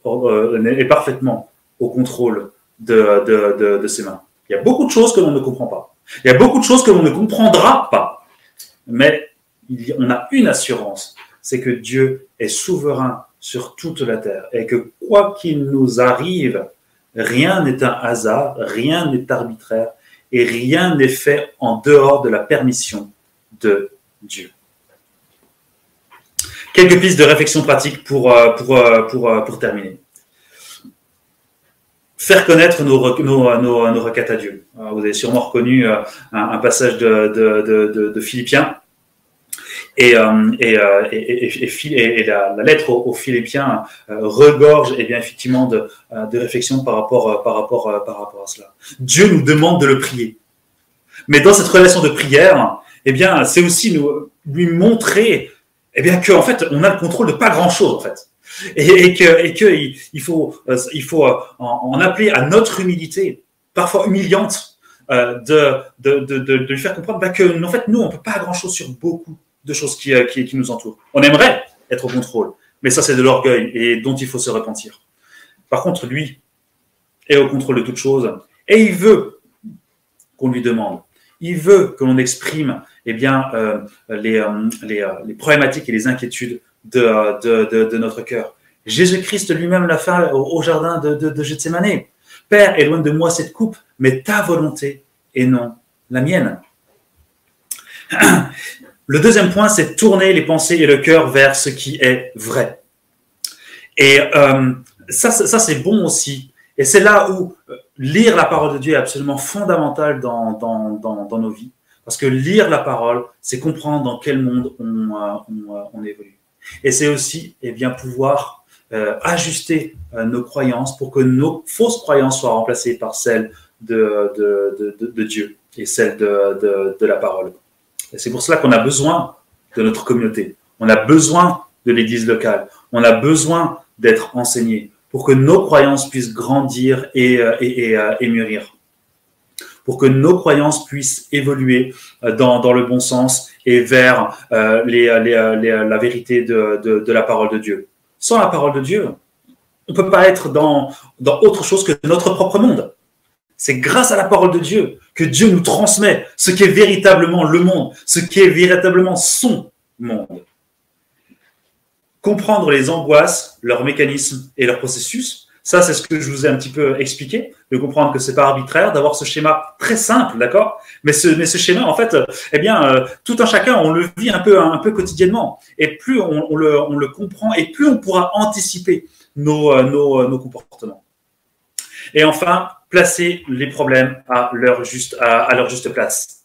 au contrôle de ses mains. Il y a beaucoup de choses que l'on ne comprend pas. Il y a beaucoup de choses que l'on ne comprendra pas. Mais on a une assurance, c'est que Dieu est souverain sur toute la terre et que quoi qu'il nous arrive, rien n'est un hasard, rien n'est arbitraire et rien n'est fait en dehors de la permission de Dieu. Quelques pistes de réflexion pratique pour terminer. Faire connaître nos requêtes à Dieu. Vous avez sûrement reconnu un passage de Philippiens et la lettre aux Philippiens regorge bien effectivement de réflexion par rapport à cela. Dieu nous demande de le prier, mais dans cette relation de prière, bien c'est aussi lui montrer bien qu'en fait on a le contrôle de pas grand chose en fait. Et qu'il faut en appeler à notre humilité, parfois humiliante, de lui faire comprendre que en fait nous on peut pas grand chose sur beaucoup de choses qui nous entourent. On aimerait être au contrôle, mais ça c'est de l'orgueil et dont il faut se repentir. Par contre, lui est au contrôle de toutes choses et il veut qu'on lui demande. Il veut que l'on exprime les problématiques et les inquiétudes de notre cœur. Jésus-Christ lui-même l'a fait au jardin de Gethsémane. Père, éloigne de moi cette coupe, mais ta volonté et non la mienne. Le deuxième point, c'est tourner les pensées et le cœur vers ce qui est vrai. Et ça c'est bon aussi. Et c'est là où lire la parole de Dieu est absolument fondamental dans nos vies. Parce que lire la parole, c'est comprendre dans quel monde on évolue. Et c'est aussi pouvoir ajuster nos croyances pour que nos fausses croyances soient remplacées par celles de Dieu et celles de la parole. Et c'est pour cela qu'on a besoin de notre communauté. On a besoin de l'église locale. On a besoin d'être enseigné pour que nos croyances puissent grandir et mûrir. Pour que nos croyances puissent évoluer dans le bon sens et vers la vérité de la parole de Dieu. Sans la parole de Dieu, on ne peut pas être dans autre chose que notre propre monde. C'est grâce à la parole de Dieu que Dieu nous transmet ce qui est véritablement le monde, ce qui est véritablement son monde. Comprendre les angoisses, leurs mécanismes et leurs processus, ça c'est ce que je vous ai un petit peu expliqué, de comprendre que c'est pas arbitraire, d'avoir ce schéma très simple, d'accord ? Mais ce schéma, en fait, tout un chacun, on le vit un peu quotidiennement. Et plus on le comprend, et plus on pourra anticiper nos comportements. Et enfin, placer les problèmes à leur juste place.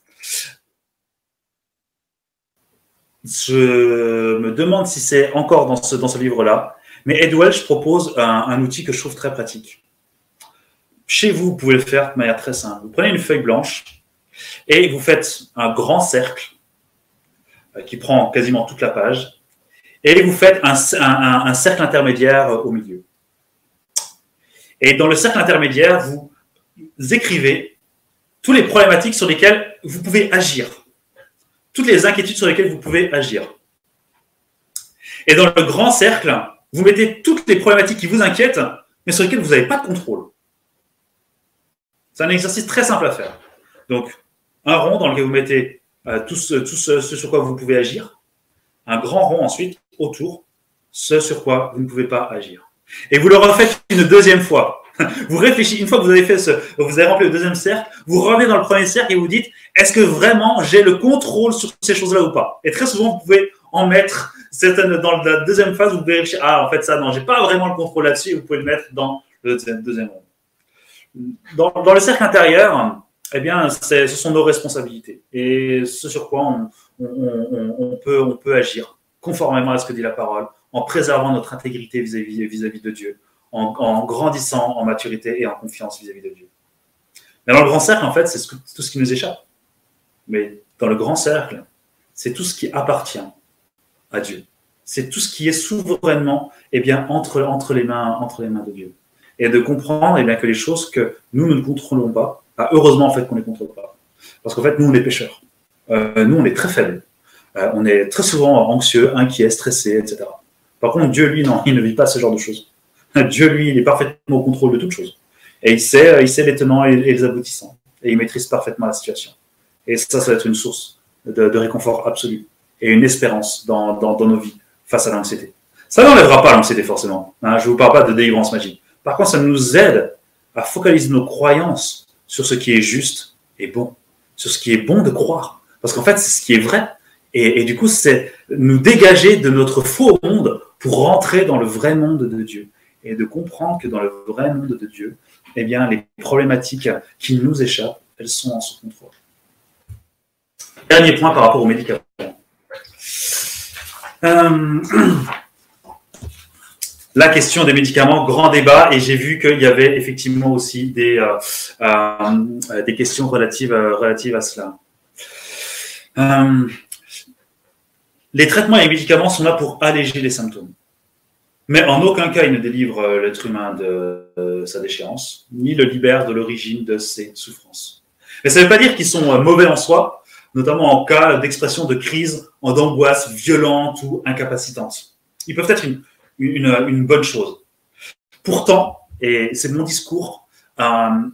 Je me demande si c'est encore dans ce livre-là, mais Ed Welch propose un outil que je trouve très pratique. Chez vous, vous pouvez le faire de manière très simple. Vous prenez une feuille blanche et vous faites un grand cercle qui prend quasiment toute la page et vous faites un cercle intermédiaire au milieu. Et dans le cercle intermédiaire, vous écrivez toutes les problématiques sur lesquelles vous pouvez agir. Toutes les inquiétudes sur lesquelles vous pouvez agir. Et dans le grand cercle, vous mettez toutes les problématiques qui vous inquiètent, mais sur lesquelles vous n'avez pas de contrôle. C'est un exercice très simple à faire. Donc, un rond dans lequel vous mettez tout ce sur quoi vous pouvez agir. Un grand rond ensuite, autour, ce sur quoi vous ne pouvez pas agir. Et vous le refaites une deuxième fois. Vous réfléchissez, une fois que vous avez vous avez rempli le deuxième cercle, vous revenez dans le premier cercle et vous dites, est-ce que vraiment j'ai le contrôle sur ces choses-là ou pas? Et très souvent, vous pouvez en mettre certaines, dans la deuxième phase, vous pouvez réfléchir, en fait, ça, non, j'ai pas vraiment le contrôle là-dessus, et vous pouvez le mettre dans le deuxième rond. Dans le cercle intérieur, ce sont nos responsabilités et ce sur quoi on peut agir conformément à ce que dit la parole, en préservant notre intégrité vis-à-vis de Dieu, en grandissant en maturité et en confiance vis-à-vis de Dieu. Mais dans le grand cercle, en fait, c'est tout ce qui nous échappe. Mais dans le grand cercle, c'est tout ce qui appartient à Dieu. C'est tout ce qui est souverainement entre les mains de Dieu. Et de comprendre que les choses que nous ne contrôlons pas, heureusement en fait qu'on ne les contrôle pas. Parce qu'en fait, nous, on est pécheurs. Nous, on est très faibles. On est très souvent anxieux, inquiets, stressés, etc. Par contre, Dieu, lui, non, il ne vit pas ce genre de choses. Dieu, lui, il est parfaitement au contrôle de toutes choses. Et il sait les tenants et les aboutissants. Et il maîtrise parfaitement la situation. Et ça va être une source de réconfort absolu et une espérance dans nos vies face à l'anxiété. Ça n'enlèvera pas l'anxiété forcément. Je ne vous parle pas de délivrance magique. Par contre, ça nous aide à focaliser nos croyances sur ce qui est juste et bon, sur ce qui est bon de croire. Parce qu'en fait, c'est ce qui est vrai. Et du coup, c'est nous dégager de notre faux monde pour rentrer dans le vrai monde de Dieu. Et de comprendre que dans le vrai monde de Dieu, eh bien, les problématiques qui nous échappent, elles sont en sous contrôle. Dernier point par rapport aux médicaments. La question des médicaments, grand débat, et j'ai vu qu'il y avait effectivement aussi des questions relatives à cela. Les traitements et les médicaments sont là pour alléger les symptômes. Mais en aucun cas, ils ne délivrent l'être humain de sa déchéance, ni le libèrent de l'origine de ses souffrances. Mais ça ne veut pas dire qu'ils sont mauvais en soi, notamment en cas d'expression de crise, d'angoisse violente ou incapacitante. Ils peuvent être une bonne chose. Pourtant, et c'est mon discours, il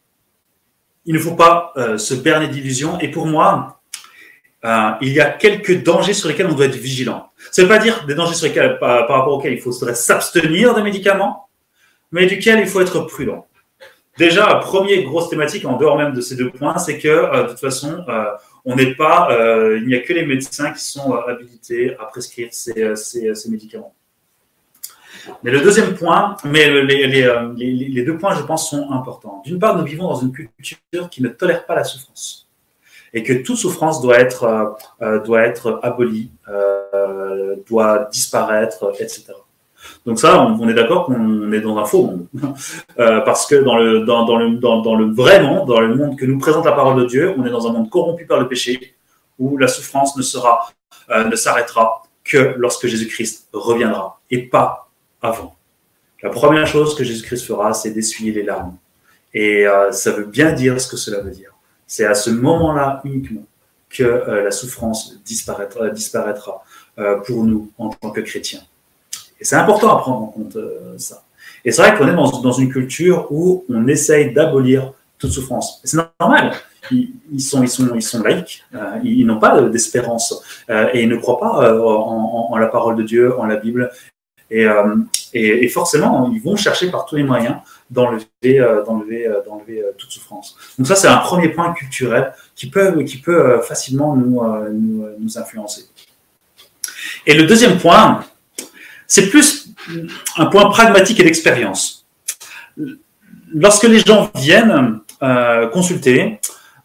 ne faut pas se berner d'illusions. Et pour moi, il y a quelques dangers sur lesquels on doit être vigilant. Ça ne veut pas dire des dangers sur lesquels, par rapport auxquels il faudrait s'abstenir des médicaments, mais duquel il faut être prudent. Déjà, première grosse thématique, en dehors même de ces deux points, c'est que de toute façon, on n'est pas, il n'y a que les médecins qui sont habilités à prescrire ces médicaments. Mais le deuxième point, mais les deux points, je pense, sont importants. D'une part, nous vivons dans une culture qui ne tolère pas la souffrance. Et que toute souffrance doit être abolie, doit disparaître, etc. Donc ça, on est d'accord qu'on est dans un faux monde, parce que dans le vrai monde, dans le monde que nous présente la parole de Dieu, on est dans un monde corrompu par le péché, où la souffrance ne s'arrêtera que lorsque Jésus-Christ reviendra, et pas avant. La première chose que Jésus-Christ fera, c'est d'essuyer les larmes, et ça veut bien dire ce que cela veut dire. C'est à ce moment-là uniquement que la souffrance disparaîtra pour nous en tant que chrétiens. Et c'est important à prendre en compte ça. Et c'est vrai qu'on est dans une culture où on essaye d'abolir toute souffrance. Et c'est normal. Ils sont laïcs. Ils n'ont pas d'espérance. Et ils ne croient pas en la parole de Dieu, en la Bible. Et forcément, ils vont chercher par tous les moyens d'enlever toute souffrance. Donc ça, c'est un premier point culturel qui peut facilement nous influencer. Et le deuxième point, c'est plus un point pragmatique et d'expérience. Lorsque les gens viennent consulter,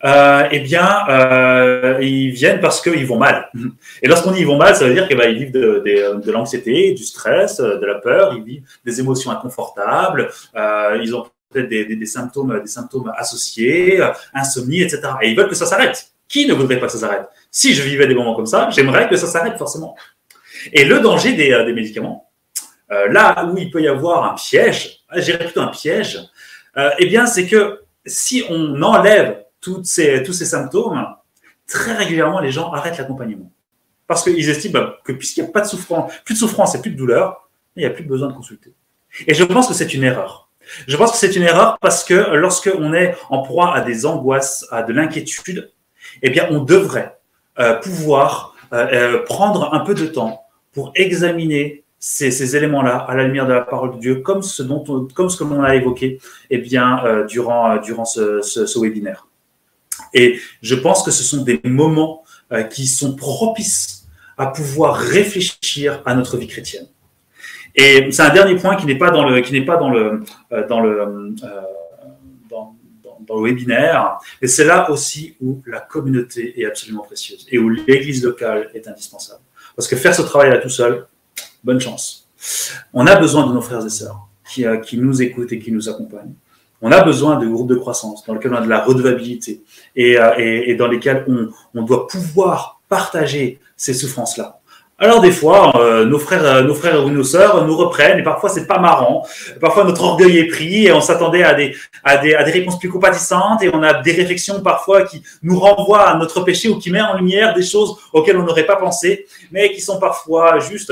ils viennent parce qu'ils vont mal. Et lorsqu'on dit ils vont mal, ça veut dire qu'ils vivent de l'anxiété, du stress, de la peur, ils vivent des émotions inconfortables, ils ont peut-être des symptômes associés, insomnie, etc. Et ils veulent que ça s'arrête. Qui ne voudrait pas que ça s'arrête? Si je vivais des moments comme ça, j'aimerais que ça s'arrête forcément. Et le danger des médicaments, là où il peut y avoir un piège, je dirais plutôt un piège, c'est que si on enlève tous ces symptômes, très régulièrement, les gens arrêtent l'accompagnement. Parce qu'ils estiment que puisqu'il n'y a pas de souffrance, plus de souffrance et plus de douleur, il n'y a plus besoin de consulter. Et je pense que c'est une erreur. Je pense que c'est une erreur parce que lorsqu'on est en proie à des angoisses, à de l'inquiétude, on devrait pouvoir prendre un peu de temps pour examiner ces éléments-là à la lumière de la parole de Dieu, comme ce que l'on a évoqué durant ce webinaire. Et je pense que ce sont des moments qui sont propices à pouvoir réfléchir à notre vie chrétienne. Et c'est un dernier point qui n'est pas dans le webinaire, et c'est là aussi où la communauté est absolument précieuse et où l'église locale est indispensable. Parce que faire ce travail-là tout seul, bonne chance. On a besoin de nos frères et sœurs qui nous écoutent et qui nous accompagnent. On a besoin de groupes de croissance dans lesquels on a de la redevabilité et dans lesquels on doit pouvoir partager ces souffrances-là. Alors des fois, nos frères ou nos sœurs nous reprennent et parfois c'est pas marrant. Parfois notre orgueil est pris et on s'attendait à des réponses plus compatissantes et on a des réflexions parfois qui nous renvoient à notre péché ou qui mettent en lumière des choses auxquelles on n'aurait pas pensé, mais qui sont parfois justes.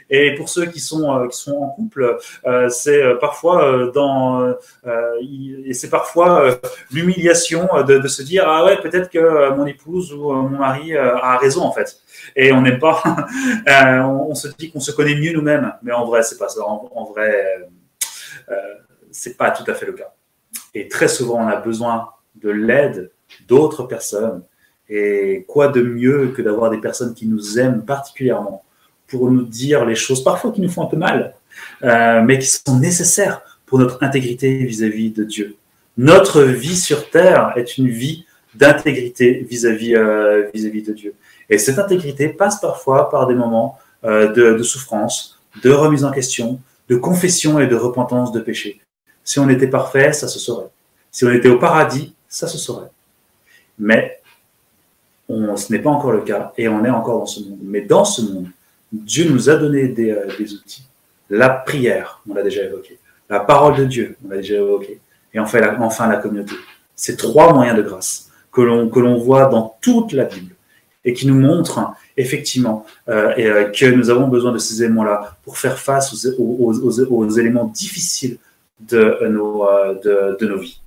Et pour ceux qui sont en couple, c'est parfois et c'est parfois l'humiliation de se dire ah ouais, peut-être que mon épouse ou mon mari a raison en fait. Et on n'aime pas, on se dit qu'on se connaît mieux nous-mêmes, mais en vrai c'est pas ça. En vrai, c'est pas tout à fait le cas. Et très souvent on a besoin de l'aide d'autres personnes. Et quoi de mieux que d'avoir des personnes qui nous aiment particulièrement pour nous dire les choses parfois qui nous font un peu mal, mais qui sont nécessaires pour notre intégrité vis-à-vis de Dieu. Notre vie sur Terre est une vie d'intégrité vis-à-vis de Dieu. Et cette intégrité passe parfois par des moments de souffrance, de remise en question, de confession et de repentance de péché. Si on était parfait, ça se saurait. Si on était au paradis, ça se saurait. Mais ce n'est pas encore le cas et on est encore dans ce monde. Mais dans ce monde, Dieu nous a donné des outils. La prière, on l'a déjà évoqué. La parole de Dieu, on l'a déjà évoqué. Et enfin la communauté. Ces 3 moyens de grâce que l'on voit dans toute la Bible et qui nous montrent effectivement que nous avons besoin de ces éléments-là pour faire face aux éléments difficiles de nos vies.